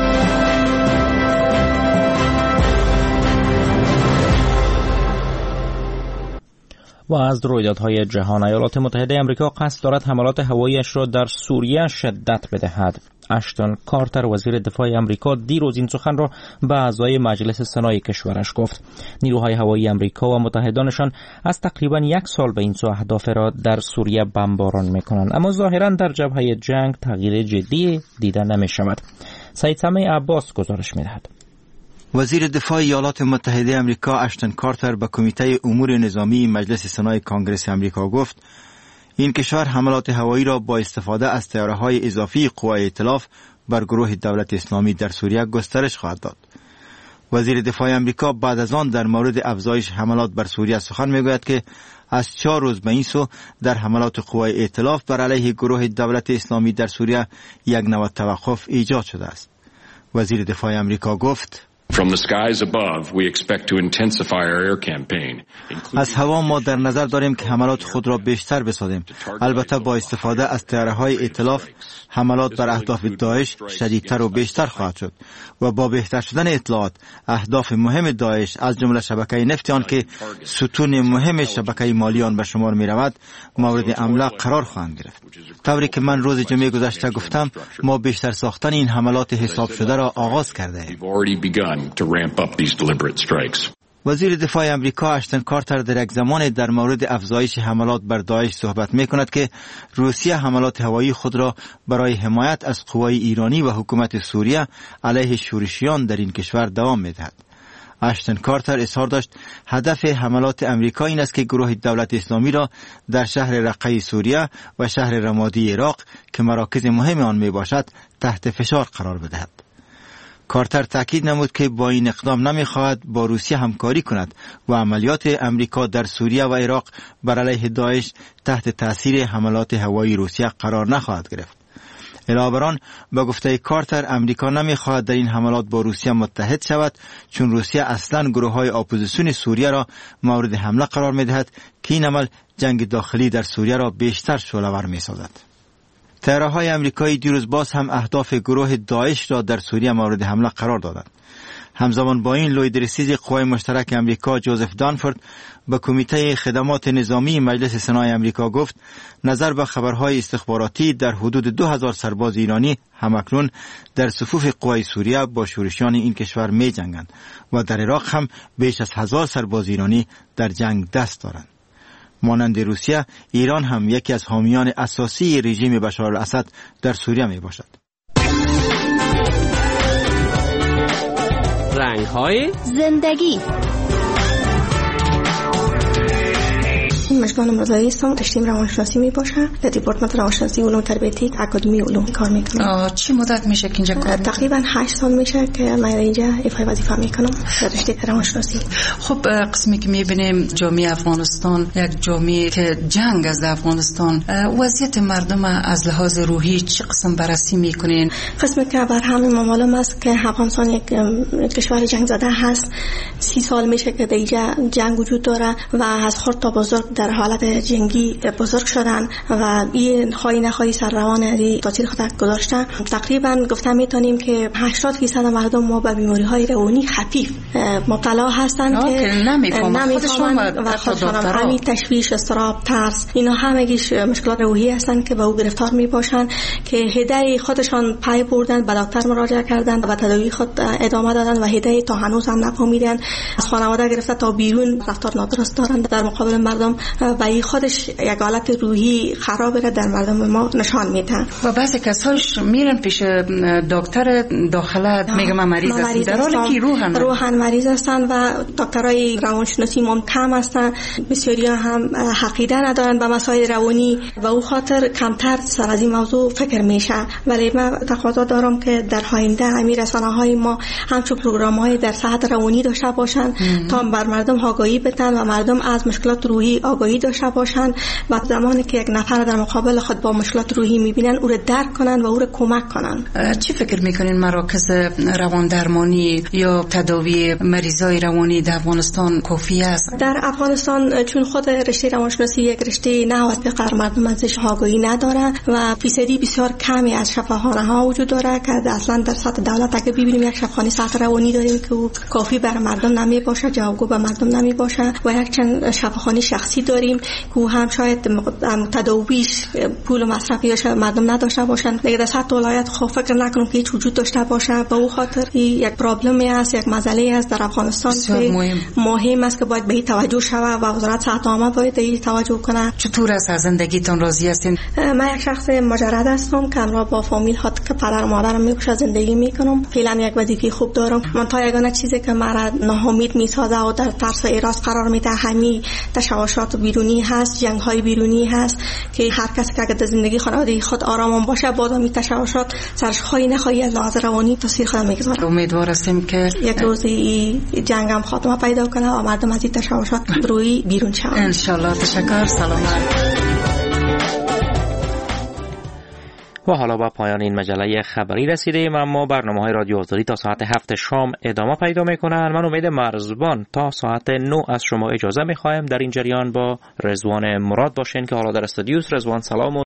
و از رویدادهای جهان، ایالات متحده آمریکا قصد دارد حملات هوایی‌اش را در سوریه شدت بدهد. اشتون کارتر وزیر دفاع آمریکا دیروز این سخن را به اعضای مجلس سنای کشورش گفت. نیروهای هوایی آمریکا و متحدانشان از تقریبا یک سال به این سو اهداف را در سوریه بمباران می‌کنند، اما ظاهراً در جبهه جنگ تغییر جدی دیده نمی‌شود. سعید سمیع عباس گزارش می‌دهد. وزیر دفاع ایالات متحده آمریکا اشتون کارتر به کمیته امور نظامی مجلس سنای کانگرس آمریکا گفت این کشور حملات هوایی را با استفاده از طیاره‌های اضافی قوای ائتلاف بر گروه دولت اسلامی در سوریه گسترش خواهد داد. وزیر دفاع آمریکا بعد از آن در مورد افزایش حملات بر سوریه سخن میگوید که از چهار روز به این سو در حملات قوای ائتلاف بر علیه گروه دولت اسلامی در سوریه یک نوع توقف ایجاد شده است. وزیر دفاع آمریکا گفت From the skies above, we expect to intensify our air campaign. از هوا ما در نظر داریم که حملات خود را بیشتر بسازیم. البته با استفاده از طیاره‌های ائتلاف حملات بر اهداف داعش شدیدتر و بیشتر خواهد شد و با بهتر شدن اطلاعات اهداف مهم داعش از جمله شبکه نفت آن که ستون مهم شبکه مالی آن به شمار می رود مورد حمله قرار خواهند گرفت. طوری که من روز جمعه گذشته گفتم ما بیشتر ساختن این حملات حساب شده را آغاز کرده ایم. To ramp up these deliberate strikes. وزیر دفاع آمریکا اشتون کارتر در یک زمان در مورد افزایش حملات بر داعش صحبت می کند که روسیه حملات هوایی خود را برای حمایت از قوای ایرانی و حکومت سوریه علیه شورشیان در این کشور دوام می دهد. اشتون کارتر اظهار داشت هدف حملات آمریکا این است که گروه دولت اسلامی را در شهر رقه سوریه و شهر رمادی عراق که مراکز مهم آن می باشد تحت فشار قرار بدهد. کارتر تاکید نمود که با این اقدام نمی‌خواهد با روسیه همکاری کند و عملیات امریکا در سوریه و عراق بر علیه داعش تحت تاثیر حملات هوایی روسیه قرار نخواهد گرفت. علاوه بر آن با گفته کارتر امریکا نمی‌خواهد در این حملات با روسیه متحد شود چون روسیه اصلاً گروه‌های اپوزیسیون سوریه را مورد حمله قرار می‌دهد که این عمل جنگ داخلی در سوریه را بیشتر شعله‌ور می‌سازد. طیاره‌های آمریکایی دیروز باز هم اهداف گروه داعش را در سوریه مورد حمله قرار دادند. همزمان با این لوی رئیس قوای مشترک آمریکا جوزف دانفورد به کمیته خدمات نظامی مجلس سنای آمریکا گفت نظر به خبرهای استخباراتی در حدود دو هزار سرباز ایرانی همکنون در صفوف قوای سوریه با شورشیان این کشور می جنگند و در عراق هم بیش از هزار سرباز ایرانی در جنگ دست دارند. مانند روسیه، ایران هم یکی از حامیان اساسی رژیم بشار الاسد در سوریه می باشد. رنگ‌های زندگی. مشغول مرزایی هستم، رشته روانشناسی می باشه. در دیپارتمان روانشناسی علوم تربیتی اکادمی علوم کار میکنم. چه مدت میشه که اینجا کار؟ تقریبا هشت سال میشه که من اینجا ایفای وظیفه میکنم در رشته روانشناسی. خب قسمی که میبینیم جامعه افغانستان یک جامعه که جنگ از افغانستان، وضعیت مردم از لحاظ روحی چه قسم بررسی میکنین؟ قسمی که بر همه ما معلوم است که افغانستان یک کشور جنگ زده هست. سی سال میشه که اینجا جنگ وجود داره و از خرد تا بزرگ در حالت جنگی بزرگ شدن و این خواهی نخواهی سر روان تاثیر خود گذاشتن. تقریبا گفتم میتونیم که هشتاد درصد مردم ما به بیماری های روانی خفیف مبتلا هستند که نمیفهمند و خودشان همین تشویش، اضطراب، ترس اینا همگیش مشکلات روحی هستند که به او گرفتار میباشند که هدای خودشان پای بردن، به دکتر مراجعه کردن و تداوی خود ادامه دادن و هدای تا هنوز هم نفهمیدن. از خانواده گرفته تا بیرون رفتار نادرست دارند در مقابل مردم و این خودش یک حالت روحی خراب را در مردم ما نشان میده. و بعضی کساش میرن پیش دکتر داخله میگم مریض هستن در حالی که روحن روحن مریض هستن و دکترای روانشناسی هم کم هستن، بسیاری هم عقیده ندارن به مسائل روانی و او خاطر کمتر سر از این موضوع فکر میشه. ولی من تقاضا دارم که در آینده همین رسانه‌های ما همچون پروگرام‌های در صحت روانی داشته باشن تا بر مردم آگاهی بدن و مردم از مشکلات روحی آگاهی داشته باشن و زمانی که یک نفر در مقابل خود با مشکلات روحی میبینن او را درک کنن و او را کمک کنن. چی فکر میکنین مراکز روان درمانی یا تداوی مریضای روانی در افغانستان کافی است؟ در افغانستان چون خود رشته روانشناسی یک رشته نهاد به قرار مردم ازش آگاهی نداره و فیصدی بسیار کمی از شفاخانه ها وجود داره که اصلا در سطح دولت اگه ببینیم یک شفاخانه سطح روانی داریم که او کافی برای مردم نمی باشه، جوابگو به مردم نمی باشه و یک چند شفاخانه شخصی داریم که او هم شاید تداویش پول و مصرفیش مردم نداشته باشن. دیگه در سطح ولایت خب فکر نکنم که هیچ وجود داشته باشه. به او خاطر یک پرابلمی است، یک مسئله است در افغانستان که مهم. مهم است که باید به این توجه شود و وزارت صحت عامه باید به این توجه کنه. چطور است از زندگیتون راضی هستین؟ من یک شخص مجرد هستم که همراه با فامیل هات که پدر و مادرم میگوشه زندگی میکنم. فعلا یک وظیفه خوب دارم. من تا یگانه چیزی که مرا ناامید میسازه و در ترس ایراز قرار میده همین تشوشات بیرونی هست، جنگ های بیرونی هست که هر کس که در زندگی خانوادگی خود آرام باشه بعد می تشوشات سرش خواهی نخواهی از لحاظ روانی تاثیر خود میگذاره. امیدوار هستیم که یک روزی جنگ هم خاتمه پیدا کنه و مردم از این تشوشات روی بیرون شوند ان شاء الله. تشکر. سلامت. و حالا با پایان این مجله خبری رسیدیم، اما برنامه‌های رادیو آزادی تا ساعت هفت شام ادامه پیدا می‌کنند. من امید مرزبان تا ساعت نه از شما اجازه می‌خوایم در این جریان با رضوان مراد باشین که حالا در استودیوس. رضوان سلام.